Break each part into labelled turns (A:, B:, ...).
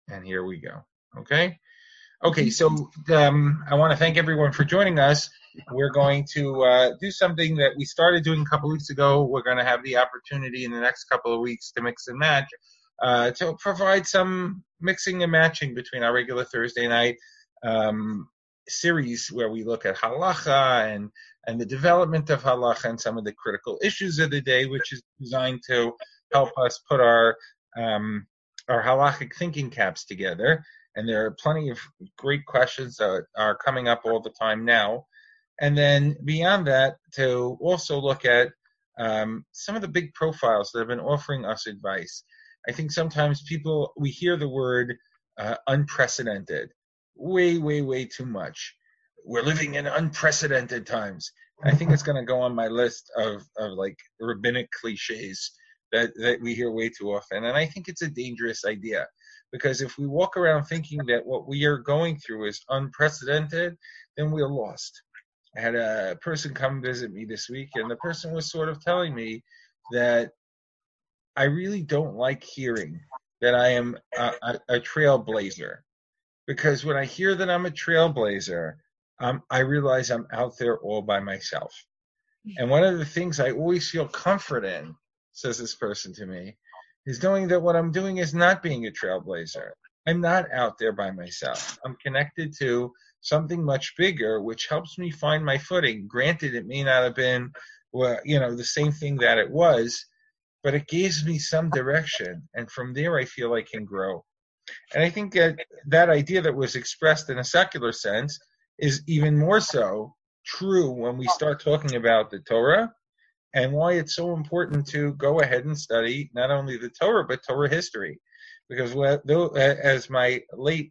A: And here we go. Okay, so I want to thank everyone for joining us. We're going to do something that we started doing a couple weeks ago. We're going to have the opportunity in the next couple of weeks to mix and match, to provide some mixing and matching between our regular Thursday night series where we look at halacha and the development of halacha and some of the critical issues of the day, which is designed to help us put our halachic thinking caps together. And there are plenty of great questions that are coming up all the time now. And then beyond that, to also look at some of the big profiles that have been offering us advice. I think sometimes we hear the word unprecedented way, way, way too much. We're living in unprecedented times. I think it's going to go on my list of like rabbinic cliches that we hear way too often. And I think it's a dangerous idea. Because if we walk around thinking that what we are going through is unprecedented, then we're lost. I had a person come visit me this week, and the person was sort of telling me that I really don't like hearing that I am a trailblazer. Because when I hear that I'm a trailblazer, I realize I'm out there all by myself. And one of the things I always feel comfort in, says this person to me, is knowing that what I'm doing is not being a trailblazer. I'm not out there by myself. I'm connected to something much bigger, which helps me find my footing. Granted, it may not have been, the same thing that it was, but it gives me some direction. And from there, I feel I can grow. And I think that idea that was expressed in a secular sense is even more so true when we start talking about the Torah, and why it's so important to go ahead and study not only the Torah, but Torah history. Because as my late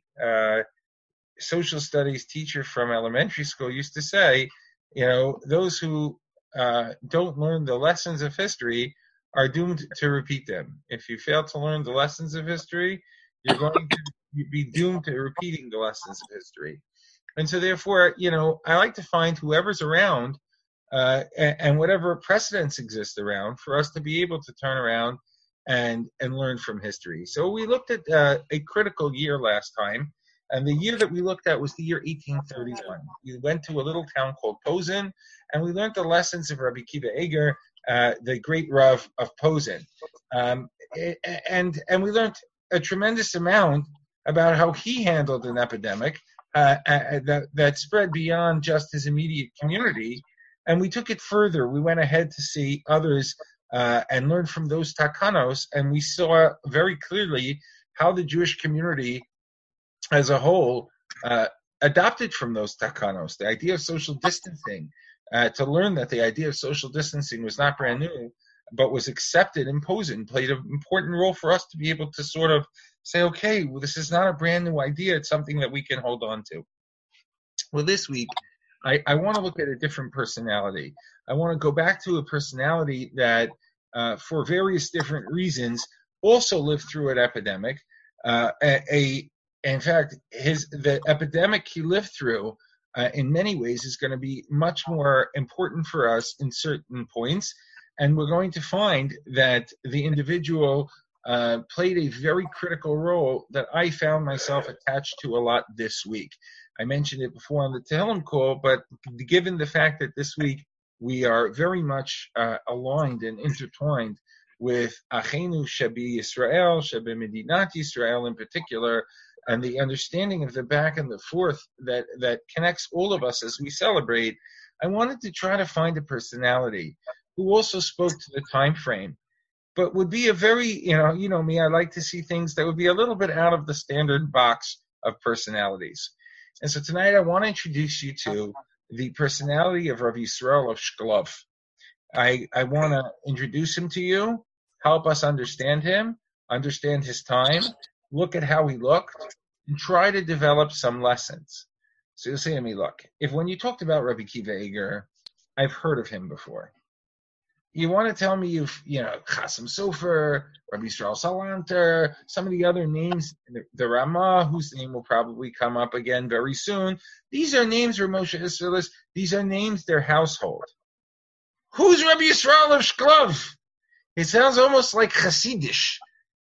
A: social studies teacher from elementary school used to say, those who don't learn the lessons of history are doomed to repeat them. If you fail to learn the lessons of history, you're going to be doomed to repeating the lessons of history. And so therefore, I like to find whoever's around and whatever precedents exist around for us to be able to turn around and learn from history. So we looked at a critical year last time, and the year that we looked at was the year 1831. We went to a little town called Posen, and we learned the lessons of Rabbi Akiva Eger, the great Rav of Posen. And we learned a tremendous amount about how he handled an epidemic that spread beyond just his immediate community. And we took it further. We went ahead to see others and learn from those takanos, and we saw very clearly how the Jewish community as a whole adopted from those takanos. The idea of social distancing, to learn that the idea of social distancing was not brand new, but was accepted in Posen, played an important role for us to be able to sort of say, okay, well, this is not a brand new idea. It's something that we can hold on to. Well, this week, I want to look at a different personality. I want to go back to a personality that, for various different reasons, also lived through an epidemic. In fact, the epidemic he lived through, in many ways, is going to be much more important for us in certain points. And we're going to find that the individual played a very critical role that I found myself attached to a lot this week. I mentioned it before on the Tehillim call, but given the fact that this week we are very much aligned and intertwined with Achenu Shebi Yisrael, Shebi Medinat Yisrael in particular, and the understanding of the back and the forth that connects all of us as we celebrate, I wanted to try to find a personality who also spoke to the time frame, but would be a very, you know me, I like to see things that would be a little bit out of the standard box of personalities. And so tonight I want to introduce you to the personality of Rav Yisrael of Shklov. I want to introduce him to you, help us understand him, understand his time, look at how he looked, and try to develop some lessons. So you'll say to me, look, if when you talked about Rabbi Akiva Eger, I've heard of him before. You want to tell me Chasim Sofer, Rabbi Yisrael Salanter, some of the other names, the Ramah, whose name will probably come up again very soon. These are names, Ramosha Israelis, these are names, their household. Who's Rabbi Yisrael of Shklov? It sounds almost like Hasidish.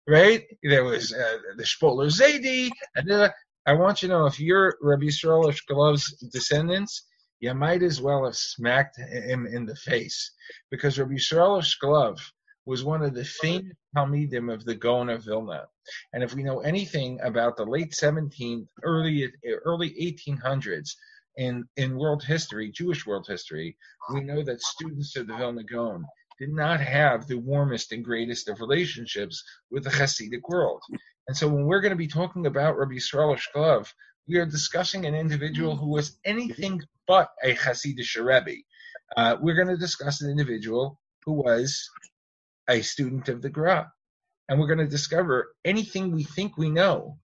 A: right? There was the Shpoler Zaidi, and then I want you to know, if you're Rabbi Yisrael Shkolov's descendants, you might as well have smacked him in the face, because Rabbi Yisrael Shkolov was one of the famous Talmidim of the Gaon of Vilna. And if we know anything about the late 17th, early 1800s in world history, Jewish world history, we know that students of the Vilna Gaon did not have the warmest and greatest of relationships with the Hasidic world. And so when we're going to be talking about Rabbi Yisrael Shkolov, we are discussing an individual who was anything but a Hasidic Rebbe. We're going to discuss an individual who was a student of the Gra. And we're going to discover anything we think we know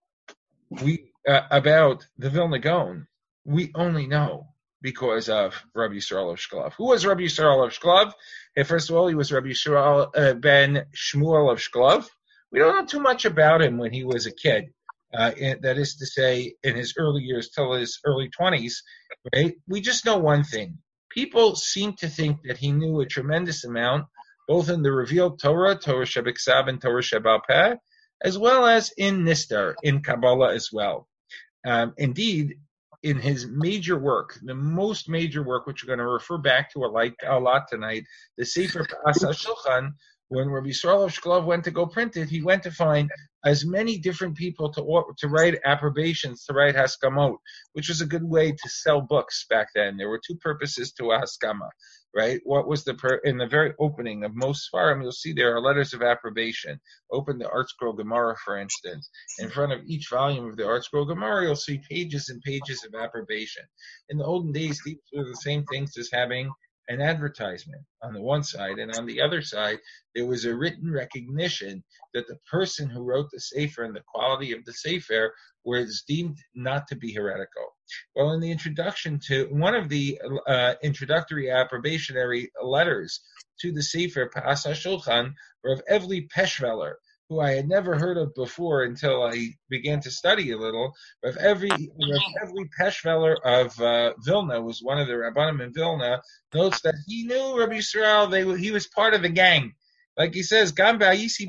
A: about the Vilna Gaon, we only know because of Rabbi Yisrael of Shkolov. Who was Rabbi Yisrael of Shkolov? First of all, he was Rabbi Yisrael ben Shmuel of Shkolov. We don't know too much about him when he was a kid. That is to say, in his early years till his early 20s, right? We just know one thing. People seem to think that he knew a tremendous amount, both in the revealed Torah, Torah Shebiksav and Torah Shebal Peh, as well as in Nistar, in Kabbalah as well. Indeed, in his major work, the most major work, which we're going to refer back to a lot tonight, the Sefer Asa Shulchan, when Rabbi Yisrael of Shkolov went to go print it, he went to find as many different people to write approbations, to write haskamot, which was a good way to sell books back then. There were two purposes to a haskama, right? What was in the very opening of most Sfarim, you'll see there are letters of approbation. Open the Art Scroll Gemara, for instance. In front of each volume of the Art Scroll Gemara, you'll see pages and pages of approbation. In the olden days, these were the same things as having an advertisement on the one side, and on the other side, there was a written recognition that the person who wrote the Sefer and the quality of the Sefer was deemed not to be heretical. Well, in the introduction to one of the introductory approbationary letters to the Sefer Pa'asa Shulchan, Rav Evli Peshveller, who I had never heard of before until I began to study a little. Rav Evli Peshveller of Vilna was one of the Rabbanim in Vilna, notes that he knew Rabbi Yisrael, he was part of the gang. Like he says, Gam B'Hayiso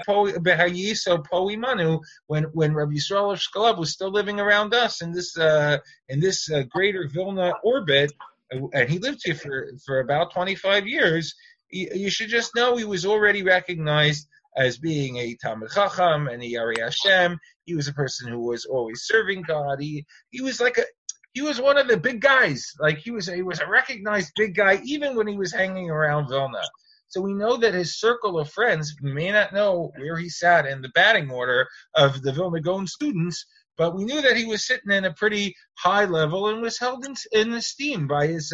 A: Po Imanu, when Rabbi Yisrael of Shkolov was still living around us in this greater Vilna orbit, and he lived here for about 25 years, you should just know he was already recognized as being a Talmid Chacham and a Yarei Hashem. He was a person who was always serving God. He was one of the big guys. Like he was a recognized big guy even when he was hanging around Vilna. So we know that his circle of friends may not know where he sat in the batting order of the Vilna Gaon students, but we knew that he was sitting in a pretty high level and was held in esteem by his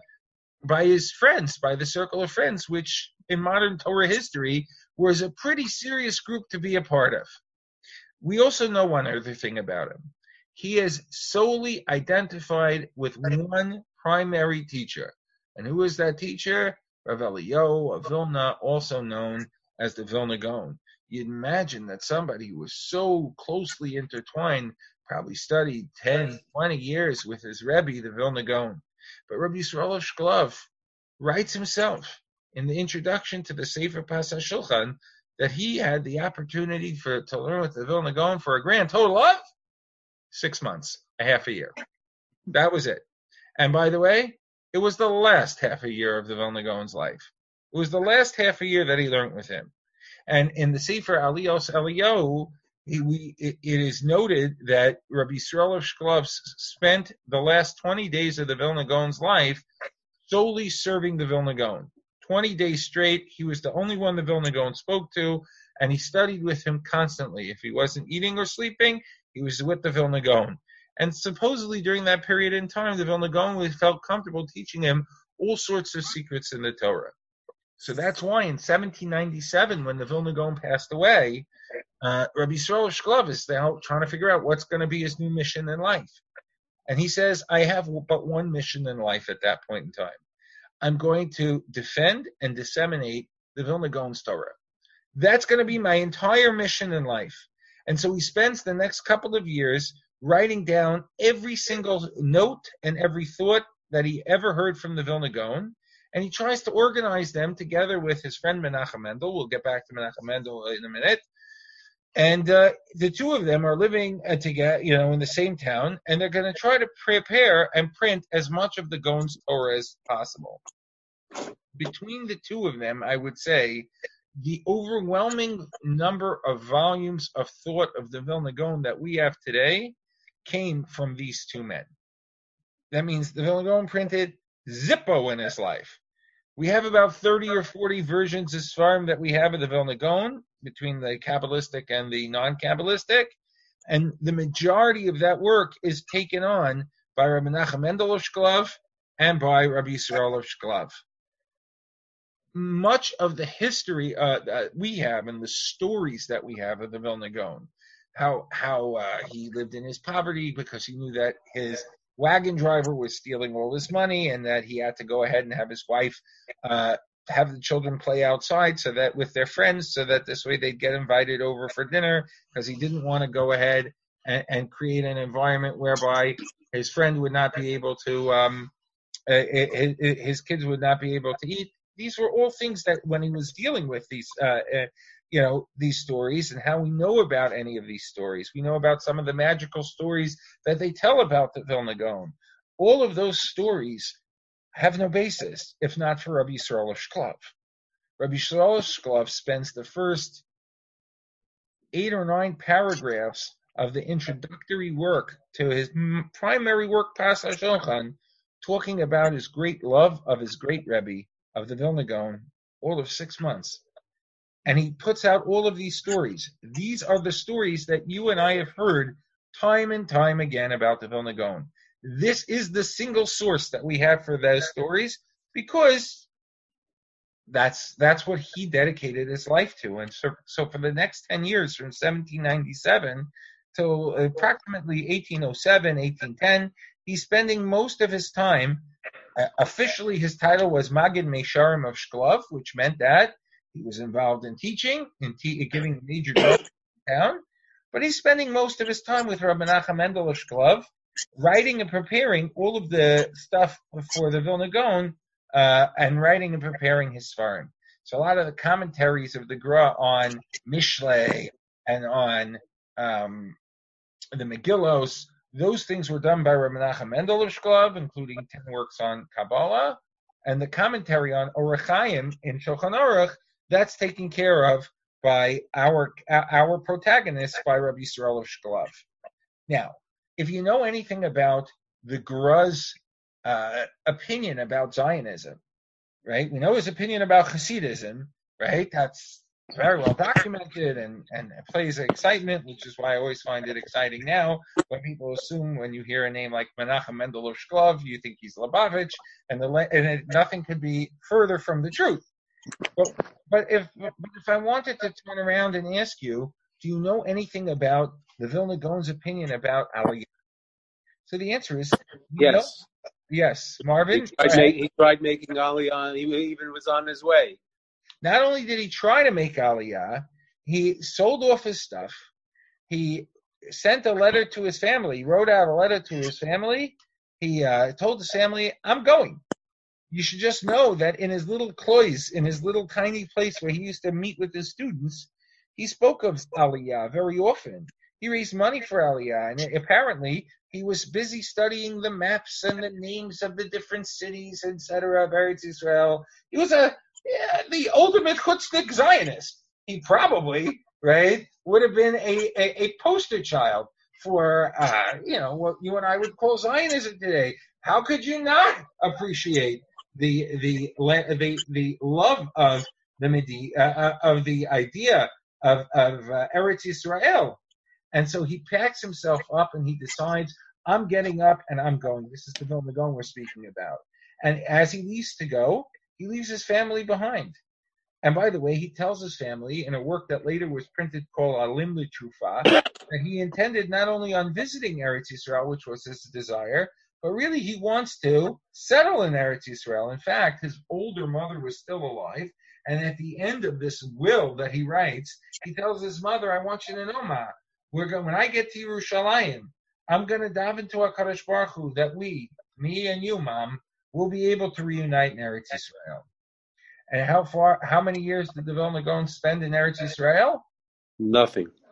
A: friends, by the circle of friends, which in modern Torah history was a pretty serious group to be a part of. We also know one other thing about him. He is solely identified with one primary teacher. And who is that teacher? Rav Eliyahu of Vilna, also known as the Vilna Gaon. You'd imagine that somebody who was so closely intertwined probably studied 10, 20 years with his Rebbe, the Vilna Gaon. But Rabbi Yisrael of Shkolov writes himself in the introduction to the Sefer Pa'asa Shulchan that he had the opportunity to learn with the Vilna Gaon for a grand total of 6 months, a half a year. That was it. And by the way, it was the last half a year of the Vilna Gaon's life. It was the last half a year that he learned with him. And in the Sefer Aliyos Eliyahu, it is noted that Rabbi Yisrael of Shkolov spent the last 20 days of the Vilna Gaon's life solely serving the Vilna Gaon. 20 days straight, he was the only one the Vilna Gaon spoke to, and he studied with him constantly. If he wasn't eating or sleeping, he was with the Vilna Gaon. And supposedly during that period in time, the Vilna Gaon felt comfortable teaching him all sorts of secrets in the Torah. So that's why in 1797, when the Vilna Gaon passed away, Rabbi Yisrael Shkolov is now trying to figure out what's going to be his new mission in life. And he says, I have but one mission in life at that point in time. I'm going to defend and disseminate the Vilna Gaon's Torah. That's going to be my entire mission in life. And so he spends the next couple of years writing down every single note and every thought that he ever heard from the Vilna Gaon, and he tries to organize them together with his friend Menachem Mendel. We'll get back to Menachem Mendel in a minute. And the two of them are living together, in the same town, and they're going to try to prepare and print as much of the Gaon's Torah as possible. Between the two of them, I would say the overwhelming number of volumes of thought of the Vilna Gaon that we have today came from these two men. That means the Vilna Gaon printed Zippo in his life. We have about 30 or 40 versions of Sfarim that we have of the Vilna Gaon, between the Kabbalistic and the non-Kabbalistic, and the majority of that work is taken on by Rabbi Menachem Mendel of Shklov and by Rabbi Yisrael of Shklov. Much of the history that we have and the stories that we have of the Vilna Gaon, how he lived in his poverty because he knew that his wagon driver was stealing all his money, and that he had to go ahead and have his wife have the children play outside so that with their friends, so that this way they'd get invited over for dinner, because he didn't want to go ahead and create an environment whereby his friend would not be able to, his kids would not be able to eat. These were all things that when he was dealing with these, these stories, and how we know about any of these stories. We know about some of the magical stories that they tell about the Vilna Gaon. All of those stories have no basis, if not for Rabbi Yisrael of Shklov. Rabbi Yisrael of Shklov spends the first 8 or 9 paragraphs of the introductory work to his primary work, Pas HaShulchan, talking about his great love of his great Rebbe of the Vilna Gaon, all of 6 months. And he puts out all of these stories. These are the stories that you and I have heard time and time again about the Vilna Gaon. This is the single source that we have for those stories, because that's what he dedicated his life to. And so for the next 10 years, from 1797 till approximately 1807, 1810, he's spending most of his time. Officially, his title was Magid Meisharim of Shklov, which meant that he was involved in teaching, giving major talks in town. But he's spending most of his time with Rabbi Menachem Mendel of Shklov, writing and preparing all of the stuff for the Vilna Gaon, and writing and preparing his Sfarim. So a lot of the commentaries of the Gra on Mishlei and on the Megillos, those things were done by Rabbi Menachem Mendel of Shklov, including 10 works on Kabbalah, and the commentary on Orach Chaim in Shulchan Aruch, that's taken care of by our protagonist, by Rabbi Yisrael of Shklov. Now, if you know anything about the Gra's opinion about Zionism, right? We know his opinion about Hasidism, right? That's very well documented and plays excitement, which is why I always find it exciting now when people assume when you hear a name like Menachem Mendel of Shklov, you think he's Lubavitch, and nothing could be further from the truth. But if I wanted to turn around and ask you, do you know anything about the Vilna Gaon's opinion about Aliyah? So the answer is
B: yes.
A: No. Yes, Marvin.
B: He tried making Aliyah. He even was on his way.
A: Not only did he try to make Aliyah, he sold off his stuff. He sent a letter to his family. He wrote out a letter to his family. He told his family, "I'm going. You should just know that in his little clois, in his little tiny place where he used to meet with his students, he spoke of Aliyah very often. He raised money for Aliyah, and apparently he was busy studying the maps and the names of the different cities, etc., of Eretz Israel. He was the ultimate chutznik Zionist. He probably, right, would have been a poster child for, what you and I would call Zionism today. How could you not appreciate the love of the idea of Eretz Yisrael? And so he packs himself up and he decides, I'm getting up and I'm going. This is the Vilna Gaon we're speaking about. And as he leaves to go, he leaves his family behind. And by the way, he tells his family in a work that later was printed called Alim L'Trufa that he intended not only on visiting Eretz Yisrael, which was his desire, but really he wants to settle in Eretz Yisrael. In fact, his older mother was still alive. And at the end of this will that he writes, he tells his mother, I want you to know, Ma, when I get to Yerushalayim, I'm going to daven to HaKadosh Baruch Hu that me and you, Mom, will be able to reunite in Eretz Yisrael. And how many years did the Vilna Gaon spend in Eretz Yisrael?
B: Nothing.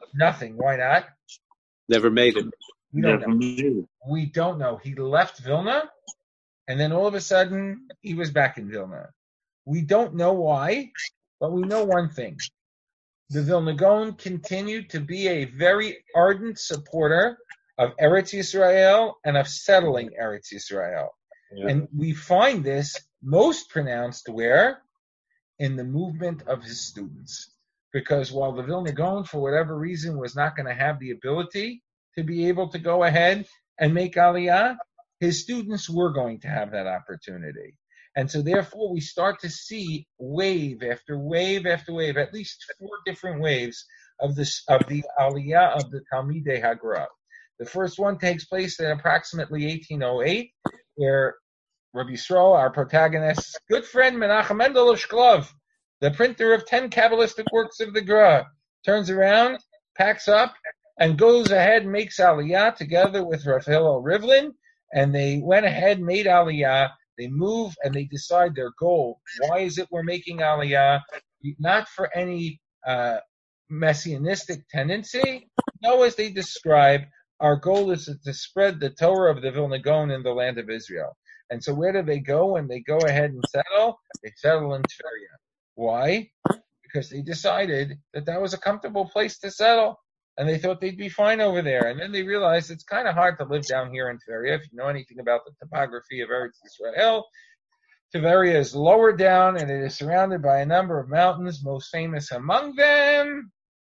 A: Nothing. Why not?
B: Never made it.
A: We don't know. We don't know. He left Vilna, and then all of a sudden, he was back in Vilna. We don't know why, but we know one thing. The Vilna Gaon continued to be a very ardent supporter of Eretz Yisrael and of settling Eretz Yisrael. Yeah. And we find this most pronounced where? In the movement of his students. Because while the Vilna Gaon, for whatever reason, was not going to have the ability to be able to go ahead and make Aliyah, his students were going to have that opportunity. And so therefore we start to see wave after wave after wave, at least 4 different waves of the Aliyah of the Talmidei Hagra. The first one takes place in approximately 1808, where Rabbi Yisrael, our protagonist's good friend Menachem Mendel of Shklov, the printer of 10 Kabbalistic works of the Gra, turns around, packs up, and goes ahead and makes Aliyah together with Rav Hillel Rivlin, and they went ahead and made Aliyah. They move and they decide their goal. Why is it we're making Aliyah? Not for any messianistic tendency. No, as they describe, our goal is to spread the Torah of the Vilna Gaon in the land of Israel. And so where do they go when they go ahead and settle? They settle in Tveria. Why? Because they decided that was a comfortable place to settle. And they thought they'd be fine over there. And then they realized it's kind of hard to live down here in Tveria. If you know anything about the topography of Eretz Yisrael, Tveria is lower down and it is surrounded by a number of mountains, most famous among them,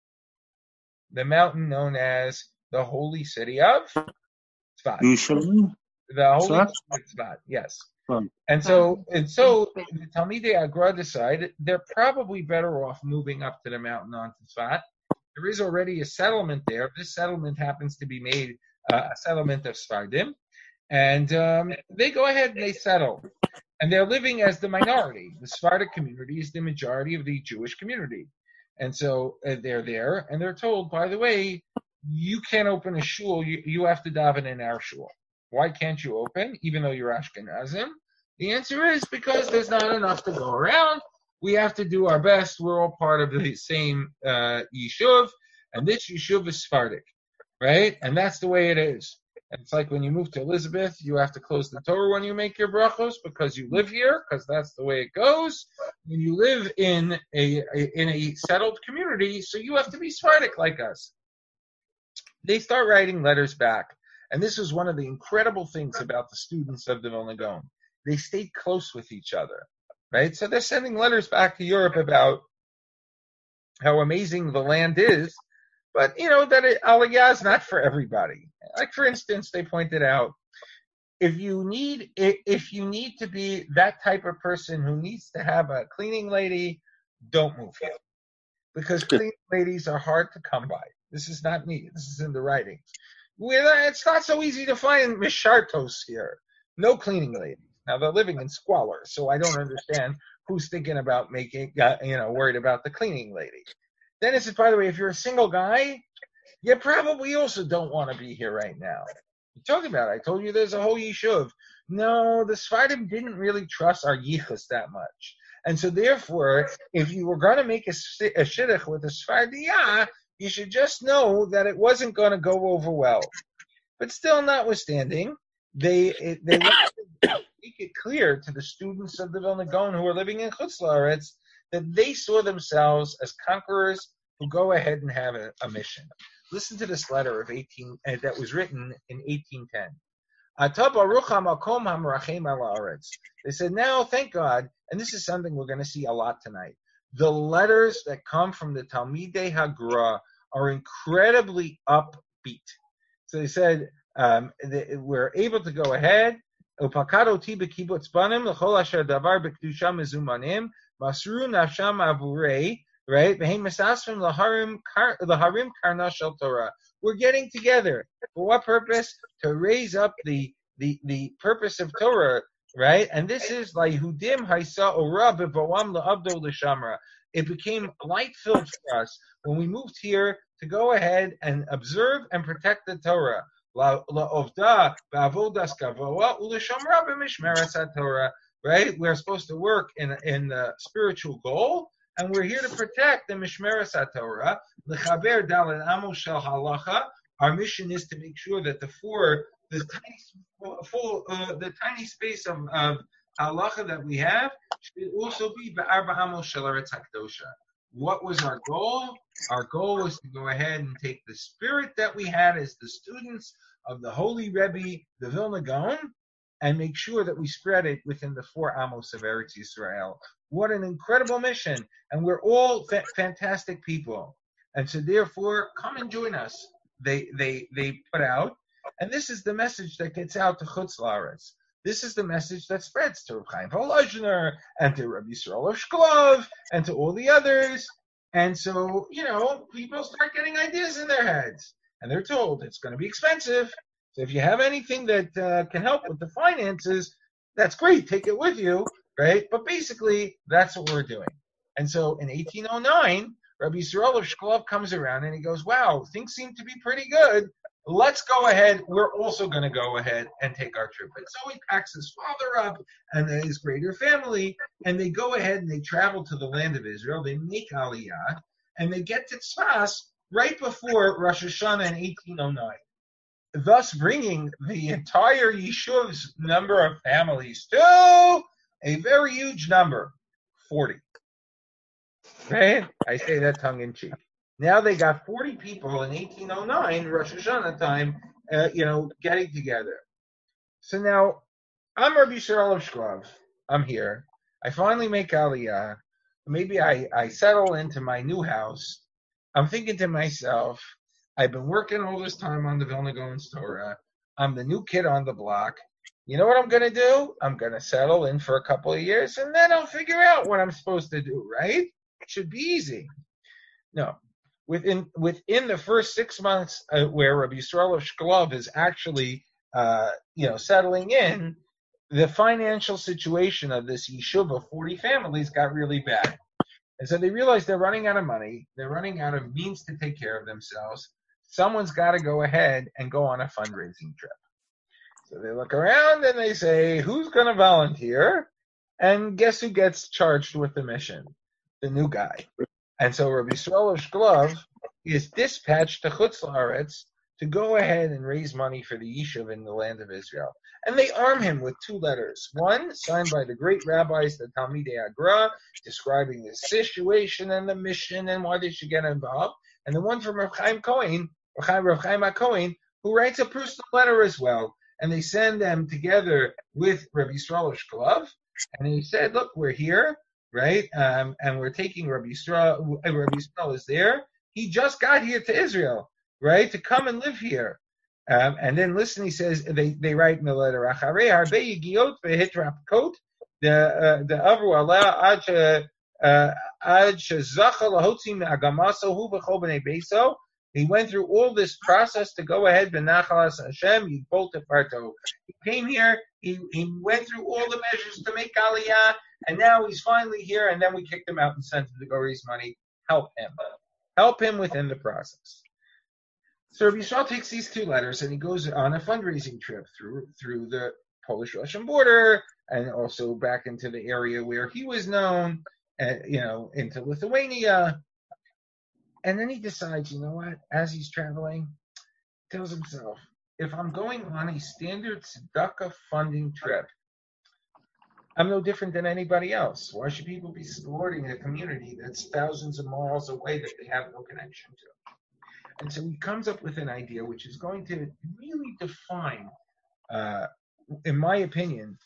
A: the mountain known as the Holy City of Tzfat. The Holy City of Tzfat, yes. And so the Talmidei Hagra decided they're probably better off moving up to the mountain onto Tzfat. There is already a settlement there. This settlement happens to be made a settlement of Sfardim. And they go ahead and they settle. And they're living as the minority. The Sephardic community is the majority of the Jewish community. And so they're there, and they're told, by the way, you can't open a shul. You have to daven in our shul. Why can't you open, even though you're Ashkenazim? The answer is because there's not enough to go around. We have to do our best. We're all part of the same yishuv, and this yishuv is Sephardic, right? And that's the way it is. And it's like when you move to Elizabeth, you have to close the Torah when you make your brachos because you live here, because that's the way it goes. When you live in a settled community, so you have to be Sephardic like us. They start writing letters back, and this is one of the incredible things about the students of the Vilna Gaon. They stayed close with each other. Right? So they're sending letters back to Europe about how amazing the land is, but that Aliyah is not for everybody. Like for instance, they pointed out, if you need to be that type of person who needs to have a cleaning lady, don't move here, because cleaning ladies are hard to come by. This is not me. This is in the writings. It's not so easy to find mishartos here. No cleaning ladies. Now, they're living in squalor, so I don't understand who's thinking about worried about the cleaning lady. Then it says, by the way, if you're a single guy, you probably also don't want to be here right now. You're talking about it. I told you there's a whole yishuv. No, the Sfardim didn't really trust our yichus that much. And so therefore, if you were going to make a shidduch with a Sfardiya, you should just know that it wasn't going to go over well. But still, notwithstanding, they make it clear to the students of the Vilna Gaon who are living in Chutz La'aretz that they saw themselves as conquerors who go ahead and have a mission. Listen to this letter of that was written in 1810. They said, now, thank God, and this is something we're going to see a lot tonight. The letters that come from the Talmidei Hagra are incredibly upbeat. So they said, we're able to go ahead. Upakadoti b'kibbutz banim l'chol asher davar b'kedusha mezumanim masru nafsham avurei, right? V'heim mesasrim l'harim karna shel Torah. We're getting together for what purpose? To raise up the purpose of Torah, right? And this is like Yehudim haisa ora b'voam la'avdo l'shamra. It became light-filled for us when we moved here to go ahead and observe and protect the Torah. Right? We're supposed to work in the spiritual goal and we're here to protect the Mishmeres HaTorah, L'chaber Dalet Amos Shel Halacha. Our mission is to make sure that the tiny space of halacha that we have should also be Be'arba Amos Shel Eretz HaKdosha. What was our goal? Our goal was to go ahead and take the spirit that we had as the students of the Holy Rebbe, the Vilna Gaon, and make sure that we spread it within the 4 Amos of Eretz Yisrael. What an incredible mission. And we're all fantastic people. And so therefore, come and join us. They put out. And this is the message that gets out to Chutz La'aretz. This is the message that spreads to Reb Chaim Volozhiner and to Rabbi Yisrael Shklov and to all the others. And so, people start getting ideas in their heads. And they're told it's going to be expensive. So if you have anything that can help with the finances, that's great. Take it with you, right? But basically, that's what we're doing. And so in 1809, Rabbi Yisrael Shklov comes around and he goes, wow, things seem to be pretty good. Let's go ahead. We're also going to go ahead and take our trip. And so he packs his father up and his greater family, and they go ahead and they travel to the land of Israel. They make Aliyah, and they get to Tzfas right before Rosh Hashanah in 1809. Thus bringing the entire Yeshuv's number of families to a very huge number, 40. Right? I say that tongue in cheek. Now they got 40 people in 1809, Rosh Hashanah time, getting together. So now, I'm Rabbi Yisrael Shklov. I'm here. I finally make Aliyah. Maybe I settle into my new house. I'm thinking to myself, I've been working all this time on the Vilna Gaon's Torah. I'm the new kid on the block. You know what I'm going to do? I'm going to settle in for a couple of years, and then I'll figure out what I'm supposed to do, right? It should be easy. No. Within the first 6 months where Rabbi Yisrael Shklov is actually, settling in, the financial situation of this yeshuv of 40 families got really bad. And so they realized they're running out of money. They're running out of means to take care of themselves. Someone's got to go ahead and go on a fundraising trip. So they look around and they say, who's going to volunteer? And guess who gets charged with the mission? The new guy. And so Rabbi Yisrael Shklov is dispatched to Chutz La'aretz to go ahead and raise money for the Yishuv in the land of Israel. And they arm him with 2 letters. One, signed by the great rabbis, the Talmidei Agra, describing the situation and the mission and why they should get involved. And the one from Rav Chaim HaKohen, who writes a personal letter as well. And they send them together with Rabbi Yisrael Shklov. And he said, look, we're here. Right, and we're taking Rabbi Yisrael. Rabbi Yisrael is there. He just got here to Israel, right, to come and live here. And then listen, he says they write in the letter, Acharei harbei yigiot vehitrapkot the avru aleh ad shezacha lahotzi me'agamaso hu b'chol b'nei beiso. He went through all this process to go ahead b'nachalas Hashem yigbol tefarto. He came here. He went through all the measures to make Aliyah. And now he's finally here, and then we kicked him out and sent him to go raise money. Help him within the process. So Rabbi Yisrael takes these 2 letters, and he goes on a fundraising trip through the Polish-Russian border, and also back into the area where he was known, into Lithuania. And then he decides, you know what? As he's traveling, he tells himself, if I'm going on a standard tzedakah funding trip, I'm no different than anybody else. Why should people be supporting a community that's thousands of miles away that they have no connection to? And so he comes up with an idea which is going to really define, in my opinion,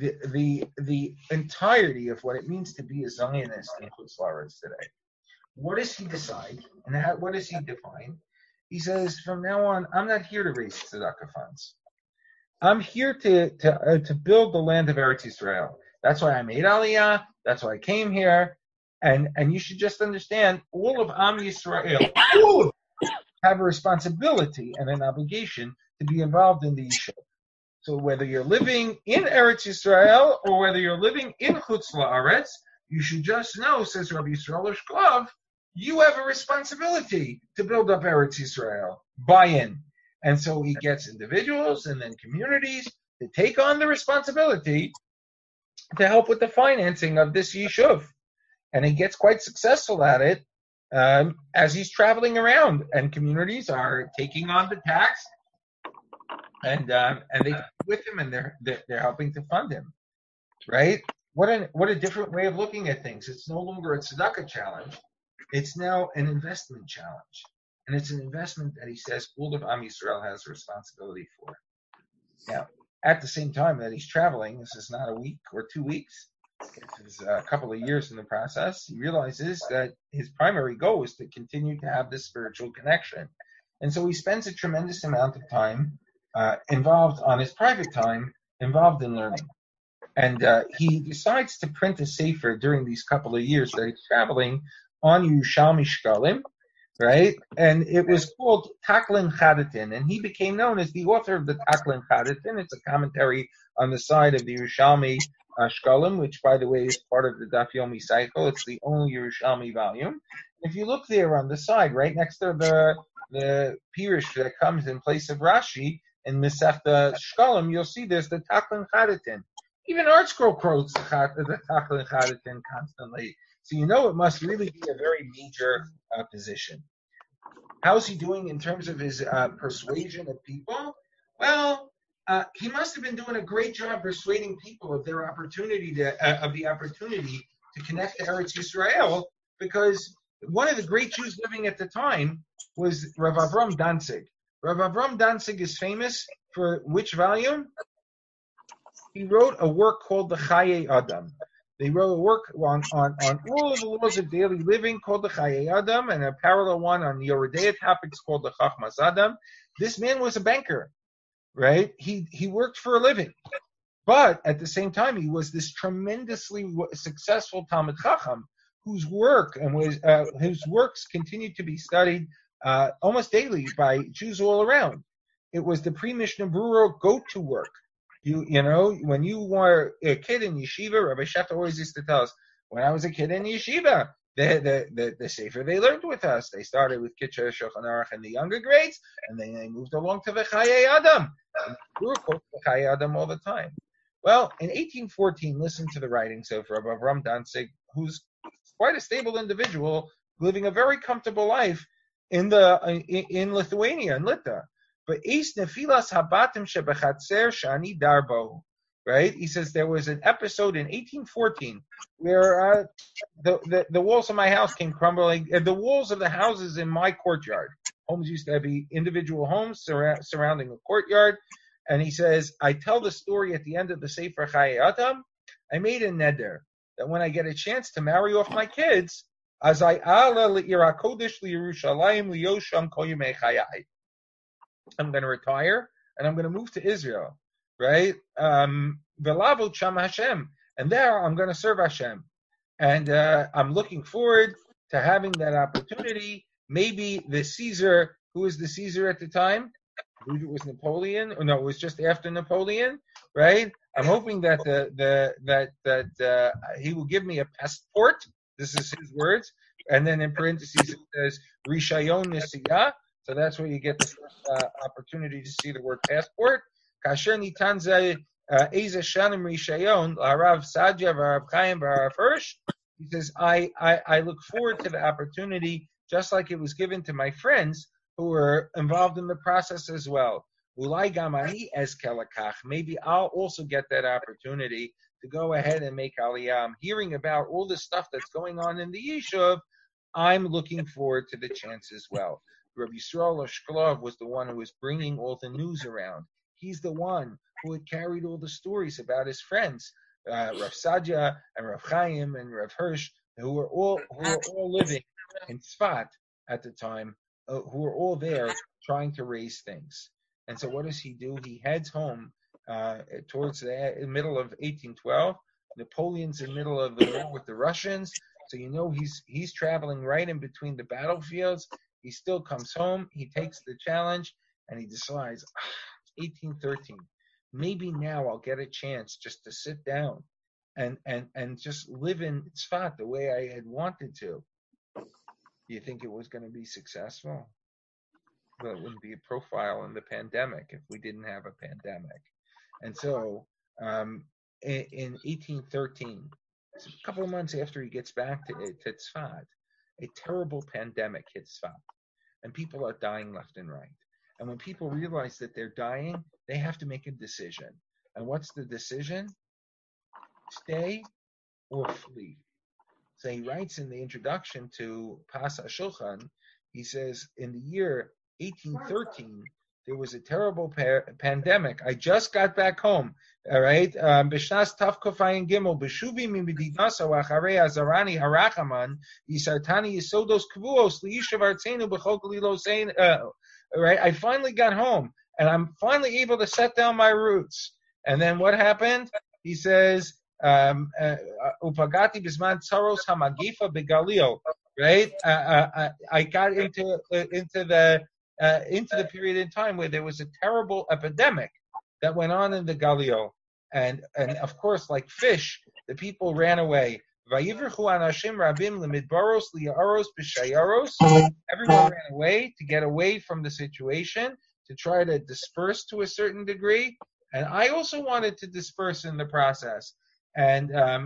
A: the entirety of what it means to be a Zionist in Chutz La'aretz today. What does he decide, and what does he define? He says, from now on, I'm not here to raise tzedakah funds. I'm here to build the land of Eretz Yisrael. That's why I made Aliyah. That's why I came here. And you should just understand, all of Am Yisrael have a responsibility and an obligation to be involved in the Yishuv. So whether you're living in Eretz Yisrael or whether you're living in Chutz La'aretz, you should just know, says Rabbi Yisrael Shklov, you have a responsibility to build up Eretz Yisrael. Buy in. And so he gets individuals and then communities to take on the responsibility to help with the financing of this yeshuv. And he gets quite successful at it as he's traveling around, and communities are taking on the tax, and they come with him, and they're helping to fund him, right? What a different way of looking at things. It's no longer a tzedakah challenge; it's now an investment challenge, and it's an investment that he says all of Am Yisrael has a responsibility for. Now, at the same time that he's traveling, this is not a week or 2 weeks. This is a couple of years in the process. He realizes that his primary goal is to continue to have this spiritual connection, and so he spends a tremendous amount of time involved on his private time, involved in learning. And he decides to print a sefer during these couple of years that he's traveling on Yerushalmi Shkalim, right? And it was called Taklin Chadatin, and he became known as the author of the Taklin Chadatin. It's a commentary on the side of the Yerushalmi Shkalim, which, by the way, is part of the Daf Yomi cycle. It's the only Yerushalmi volume. If you look there on the side, right next to the Pirush that comes in place of Rashi in Masechta Shkalim, you'll see there's the Taklin Chadatin. Even ArtScroll quotes the Taklin Chadatin constantly. So you know it must really be a very major position. How's he doing in terms of his persuasion of people? Well, he must have been doing a great job persuading people of their opportunity of the opportunity to connect to Eretz Yisrael, because one of the great Jews living at the time was Rav Avram Danzig. Rav Avram Danzig is famous for which volume? He wrote a work called the Chaye Adam. They wrote a work on all of the laws of daily living called the Chaye Adam, and a parallel one on Yoredea topics called the Chachmas Adam. This man was a banker, right? He worked for a living, but at the same time he was this tremendously successful Talmid Chacham whose works continued to be studied almost daily by Jews all around. It was the pre-Mishnah Brura go-to work. You know, when you were a kid in yeshiva, Rabbi Shach always used to tell us, when I was a kid in yeshiva, the sefer they learned with us. They started with Kitcher Shulchan Aruch in the younger grades, and then they moved along to the Chaye Adam. And we were quoting the Chaye Adam all the time. Well, in 1814, listen to the writings of Rabbi Avram Danzig, who's quite a stable individual, living a very comfortable life in Lithuania, in Lita. But Eis Nefilas Habatim Shebechatzer Shani Darbo, right? He says there was an episode in 1814 where the walls of my house came crumbling. The walls of the houses in my courtyard. Homes used to be individual homes surrounding a courtyard. And he says, I tell the story at the end of the Sefer Chaye Adam. I made a neder that when I get a chance to marry off my kids, as I ala le'ira kodesh li'Yerushalayim li'yosham kol yemei chayai. I'm going to retire and I'm going to move to Israel, right? Velavot sham Hashem, and there I'm going to serve Hashem, and I'm looking forward to having that opportunity. Maybe the Caesar, who was the Caesar at the time? I believe it was Napoleon. Or no, it was just after Napoleon, right? I'm hoping that he will give me a passport. This is his words, and then in parentheses it says Rishayon Nisiyah. So that's where you get the first opportunity to see the word passport. Kasher nitan ze eze shanim rishayon la'Rav Sadia v'Rav Chaim v'Rav Hirsch. He says, I look forward to the opportunity, just like it was given to my friends who were involved in the process as well. Ulai gamani es kelakach. Maybe I'll also get that opportunity to go ahead and make aliyah. I'm hearing about all the stuff that's going on in the Yishuv. I'm looking forward to the chance as well. Rabbi Yisrael Ashkelov was the one who was bringing all the news around. He's the one who had carried all the stories about his friends, Rav Sadia and Rav Chaim and Rav Hirsch, who were all living in Tzfat at the time, who were all there trying to raise things. And so what does he do? He heads home towards the middle of 1812. Napoleon's in the middle of the war with the Russians, so you know he's traveling right in between the battlefields. He still comes home, he takes the challenge, and he decides, 1813, maybe now I'll get a chance just to sit down and just live in Tzfat the way I had wanted to. Do you think it was going to be successful? Well, it wouldn't be a profile in the pandemic if we didn't have a pandemic. And so in 1813, So a couple of months after he gets back to Tzfat, a terrible pandemic hits Tzfat, and people are dying left and right. And when people realize that they're dying, they have to make a decision. And what's the decision? Stay or flee. So he writes in the introduction to Pas HaShulchan, he says, in the year 1813, there was a terrible pandemic. I just got back home. All right. B'shnas Tavkofayin Gimel b'shuvi mimidinaso acharei azarani harachaman yisartani yisodos kvuos liishav artzenu b'chol galilosein. All right. I finally got home, and I'm finally able to set down my roots. And then what happened? He says, Upagati bisman tsaros hamagifa begalil. Right. I got into the period in time where there was a terrible epidemic that went on in the Galil. And of course, like fish, the people ran away. Everyone ran away to get away from the situation, to try to disperse to a certain degree. And I also wanted to disperse in the process. And I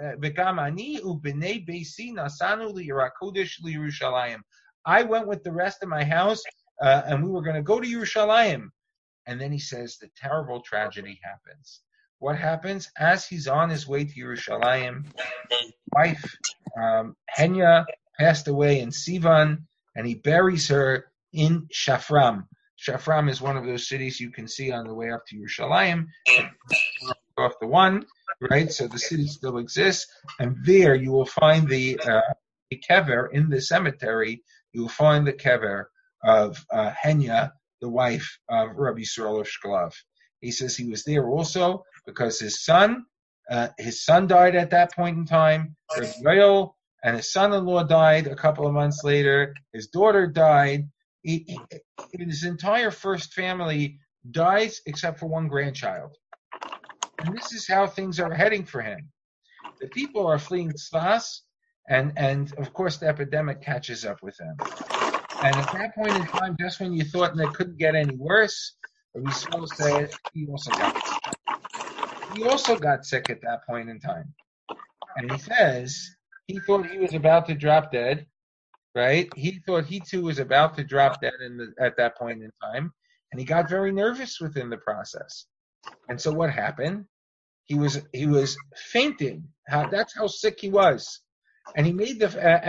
A: went with the rest of my house, and we were going to go to Yerushalayim. And then he says the terrible tragedy happens. What happens? As he's on his way to Yerushalayim, his wife, Henya, passed away in Sivan, and he buries her in Shafram. Shafram is one of those cities you can see on the way up to Yerushalayim. Off the one, right? So the city still exists, and there you will find the kever in the cemetery. You will find the kever of Henya, the wife of Rabbi Yisrael of Shklov. He says he was there also because his son died at that point in time. Rabbi Yoel, and his son-in-law died a couple of months later. His daughter died. His entire first family dies except for one grandchild. And this is how things are heading for him. The people are fleeing Tzfas, and of course the epidemic catches up with them. And at that point in time, just when you thought that it couldn't get any worse, Rabbi Yisrael said he also got sick. He also got sick at that point in time. And he says he thought he was about to drop dead, right? He thought he too was about to drop dead at that point in time. And he got very nervous within the process. And so what happened? He was fainting. That's how sick he was. And he made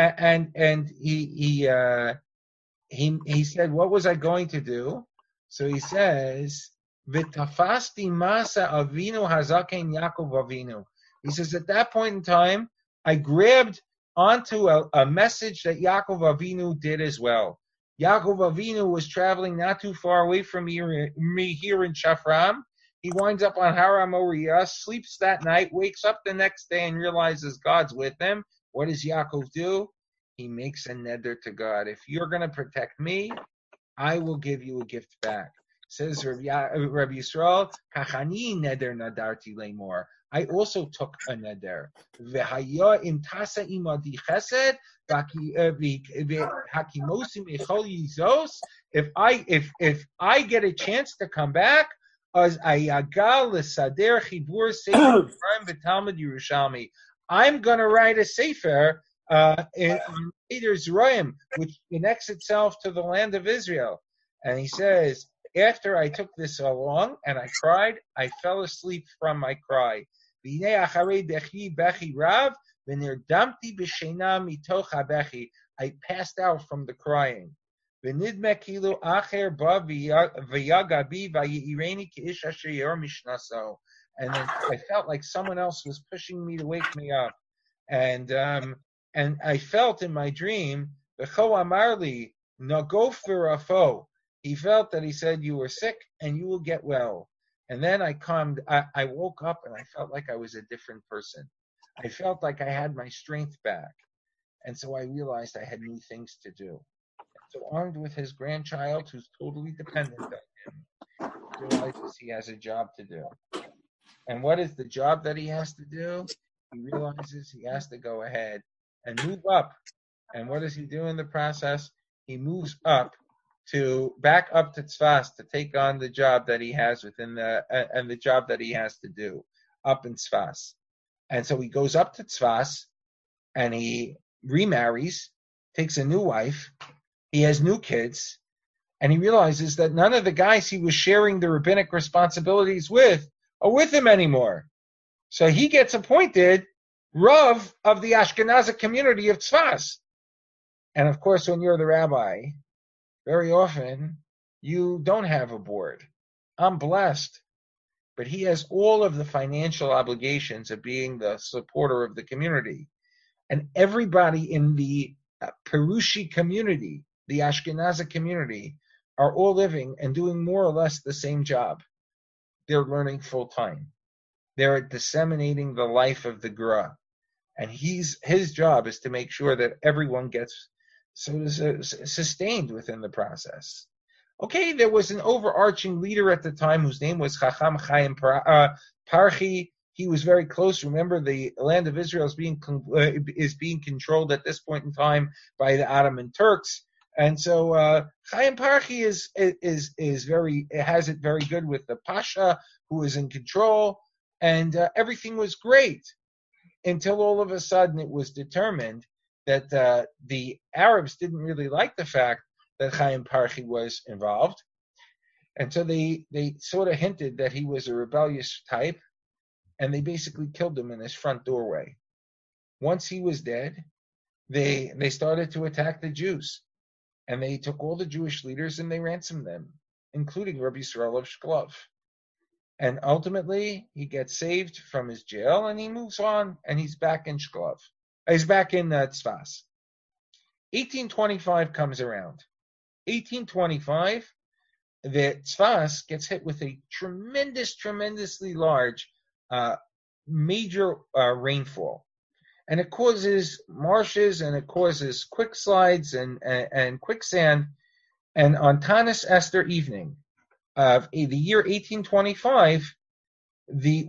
A: he said, what was I going to do? So he says, V'tafasti masa avinu hazaken Yaakov Avinu. He says, at that point in time, I grabbed onto a message that Yaakov Avinu did as well. Yaakov Avinu was traveling not too far away from me here in Shafram. He winds up on Har HaMoriah, sleeps that night, wakes up the next day and realizes God's with him. What does Yaakov do? He makes a neder to God. If you're going to protect me, I will give you a gift back. Says Rabbi Yisrael, Kachani neder nadarti lemor. I also took a neder. V'haya im tasa imadi chesed hakimosim echol yizos. If I get a chance to come back, as ayagal l'sader chibur sefer Yisrael v'talmud Yerushalmi, I'm going to write a sefer in Seder Zerayim, which connects itself to the land of Israel. And he says, after I took this along and I cried, I fell asleep from my cry. I passed out from the crying. And then I felt like someone else was pushing me to wake me up. And I felt in my dream, he felt that he said, you were sick and you will get well. And then I woke up and I felt like I was a different person. I felt like I had my strength back. And so I realized I had new things to do. So armed with his grandchild, who's totally dependent on him, he realizes he has a job to do. And what is the job that he has to do? He realizes he has to go ahead and move up. And what does he do in the process? He moves up back up to Tzfas to take on the job that he has and the job that he has to do up in Tzfas. And so he goes up to Tzfas and he remarries, takes a new wife, he has new kids, and he realizes that none of the guys he was sharing the rabbinic responsibilities with are with him anymore. So he gets appointed Rav of the Ashkenazic community of Tzfas. And of course, when you're the rabbi, very often you don't have a board. I'm blessed. But he has all of the financial obligations of being the supporter of the community. And everybody in the Perushi community, the Ashkenazic community, are all living and doing more or less the same job. They're learning full time. They're disseminating the life of the Gra. And his job is to make sure that everyone gets sustained within the process. Okay, there was an overarching leader at the time whose name was Chacham Chaim Parchi. He was very close. Remember, the land of Israel is being controlled at this point in time by the Ottoman Turks, and so Chaim Parchi has it very good with the Pasha, who is in control, and everything was great until all of a sudden it was determined that the Arabs didn't really like the fact that Chaim Parchi was involved. And so they sort of hinted that he was a rebellious type, and they basically killed him in his front doorway. Once he was dead, they started to attack the Jews. And they took all the Jewish leaders and they ransomed them, including Rabbi Yisrael of Shklov. And ultimately, he gets saved from his jail and he moves on, and he's back in Shklov. He's back in Tzfas. 1825 comes around. 1825, the Tzfas gets hit with a tremendously large major rainfall. And it causes marshes and it causes quick slides and quicksand. And on Tanis Esther evening of the year 1825, the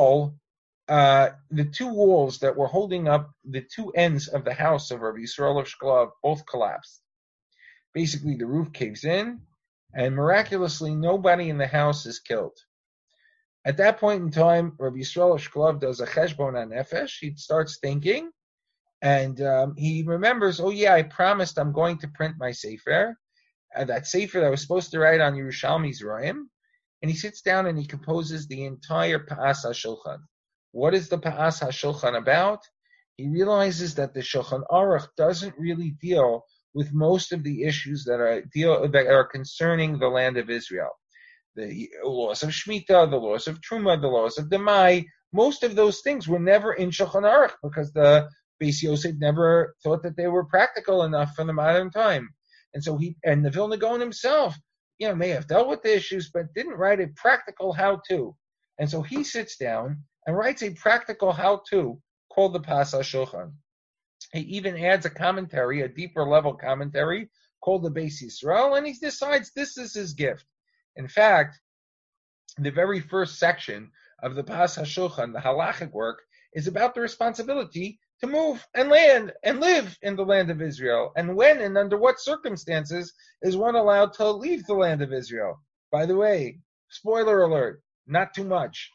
A: two walls that were holding up the two ends of the house of Rabbi Yisrael of Shklov both collapsed. Basically, the roof caves in, and miraculously, nobody in the house is killed. At that point in time, Rabbi Yisrael of Shklov does a cheshbon hanefesh. He starts thinking, and he remembers, oh yeah, I promised I'm going to print my sefer, that sefer that I was supposed to write on Yerushalmi Zerayim, and he sits down and he composes the entire Pa'as HaShulchan. What is the Pa'as HaShulchan about? He realizes that the Shulchan Aruch doesn't really deal with most of the issues that are concerning the land of Israel. The laws of Shemitah, the laws of Truma, the laws of Demai, most of those things were never in Shulchan Aruch because the Beis Yosef never thought that they were practical enough for the modern time. And so the Vilna Gaon himself, may have dealt with the issues, but didn't write a practical how-to. And so he sits down and writes a practical how-to called the Pa'as HaShulchan. He even adds a commentary, a deeper level commentary, called the Beis Yisrael, and he decides this is his gift. In fact, the very first section of the Pa'as HaShulchan, the halachic work, is about the responsibility to move and land and live in the land of Israel, and when and under what circumstances is one allowed to leave the land of Israel. By the way, spoiler alert, not too much.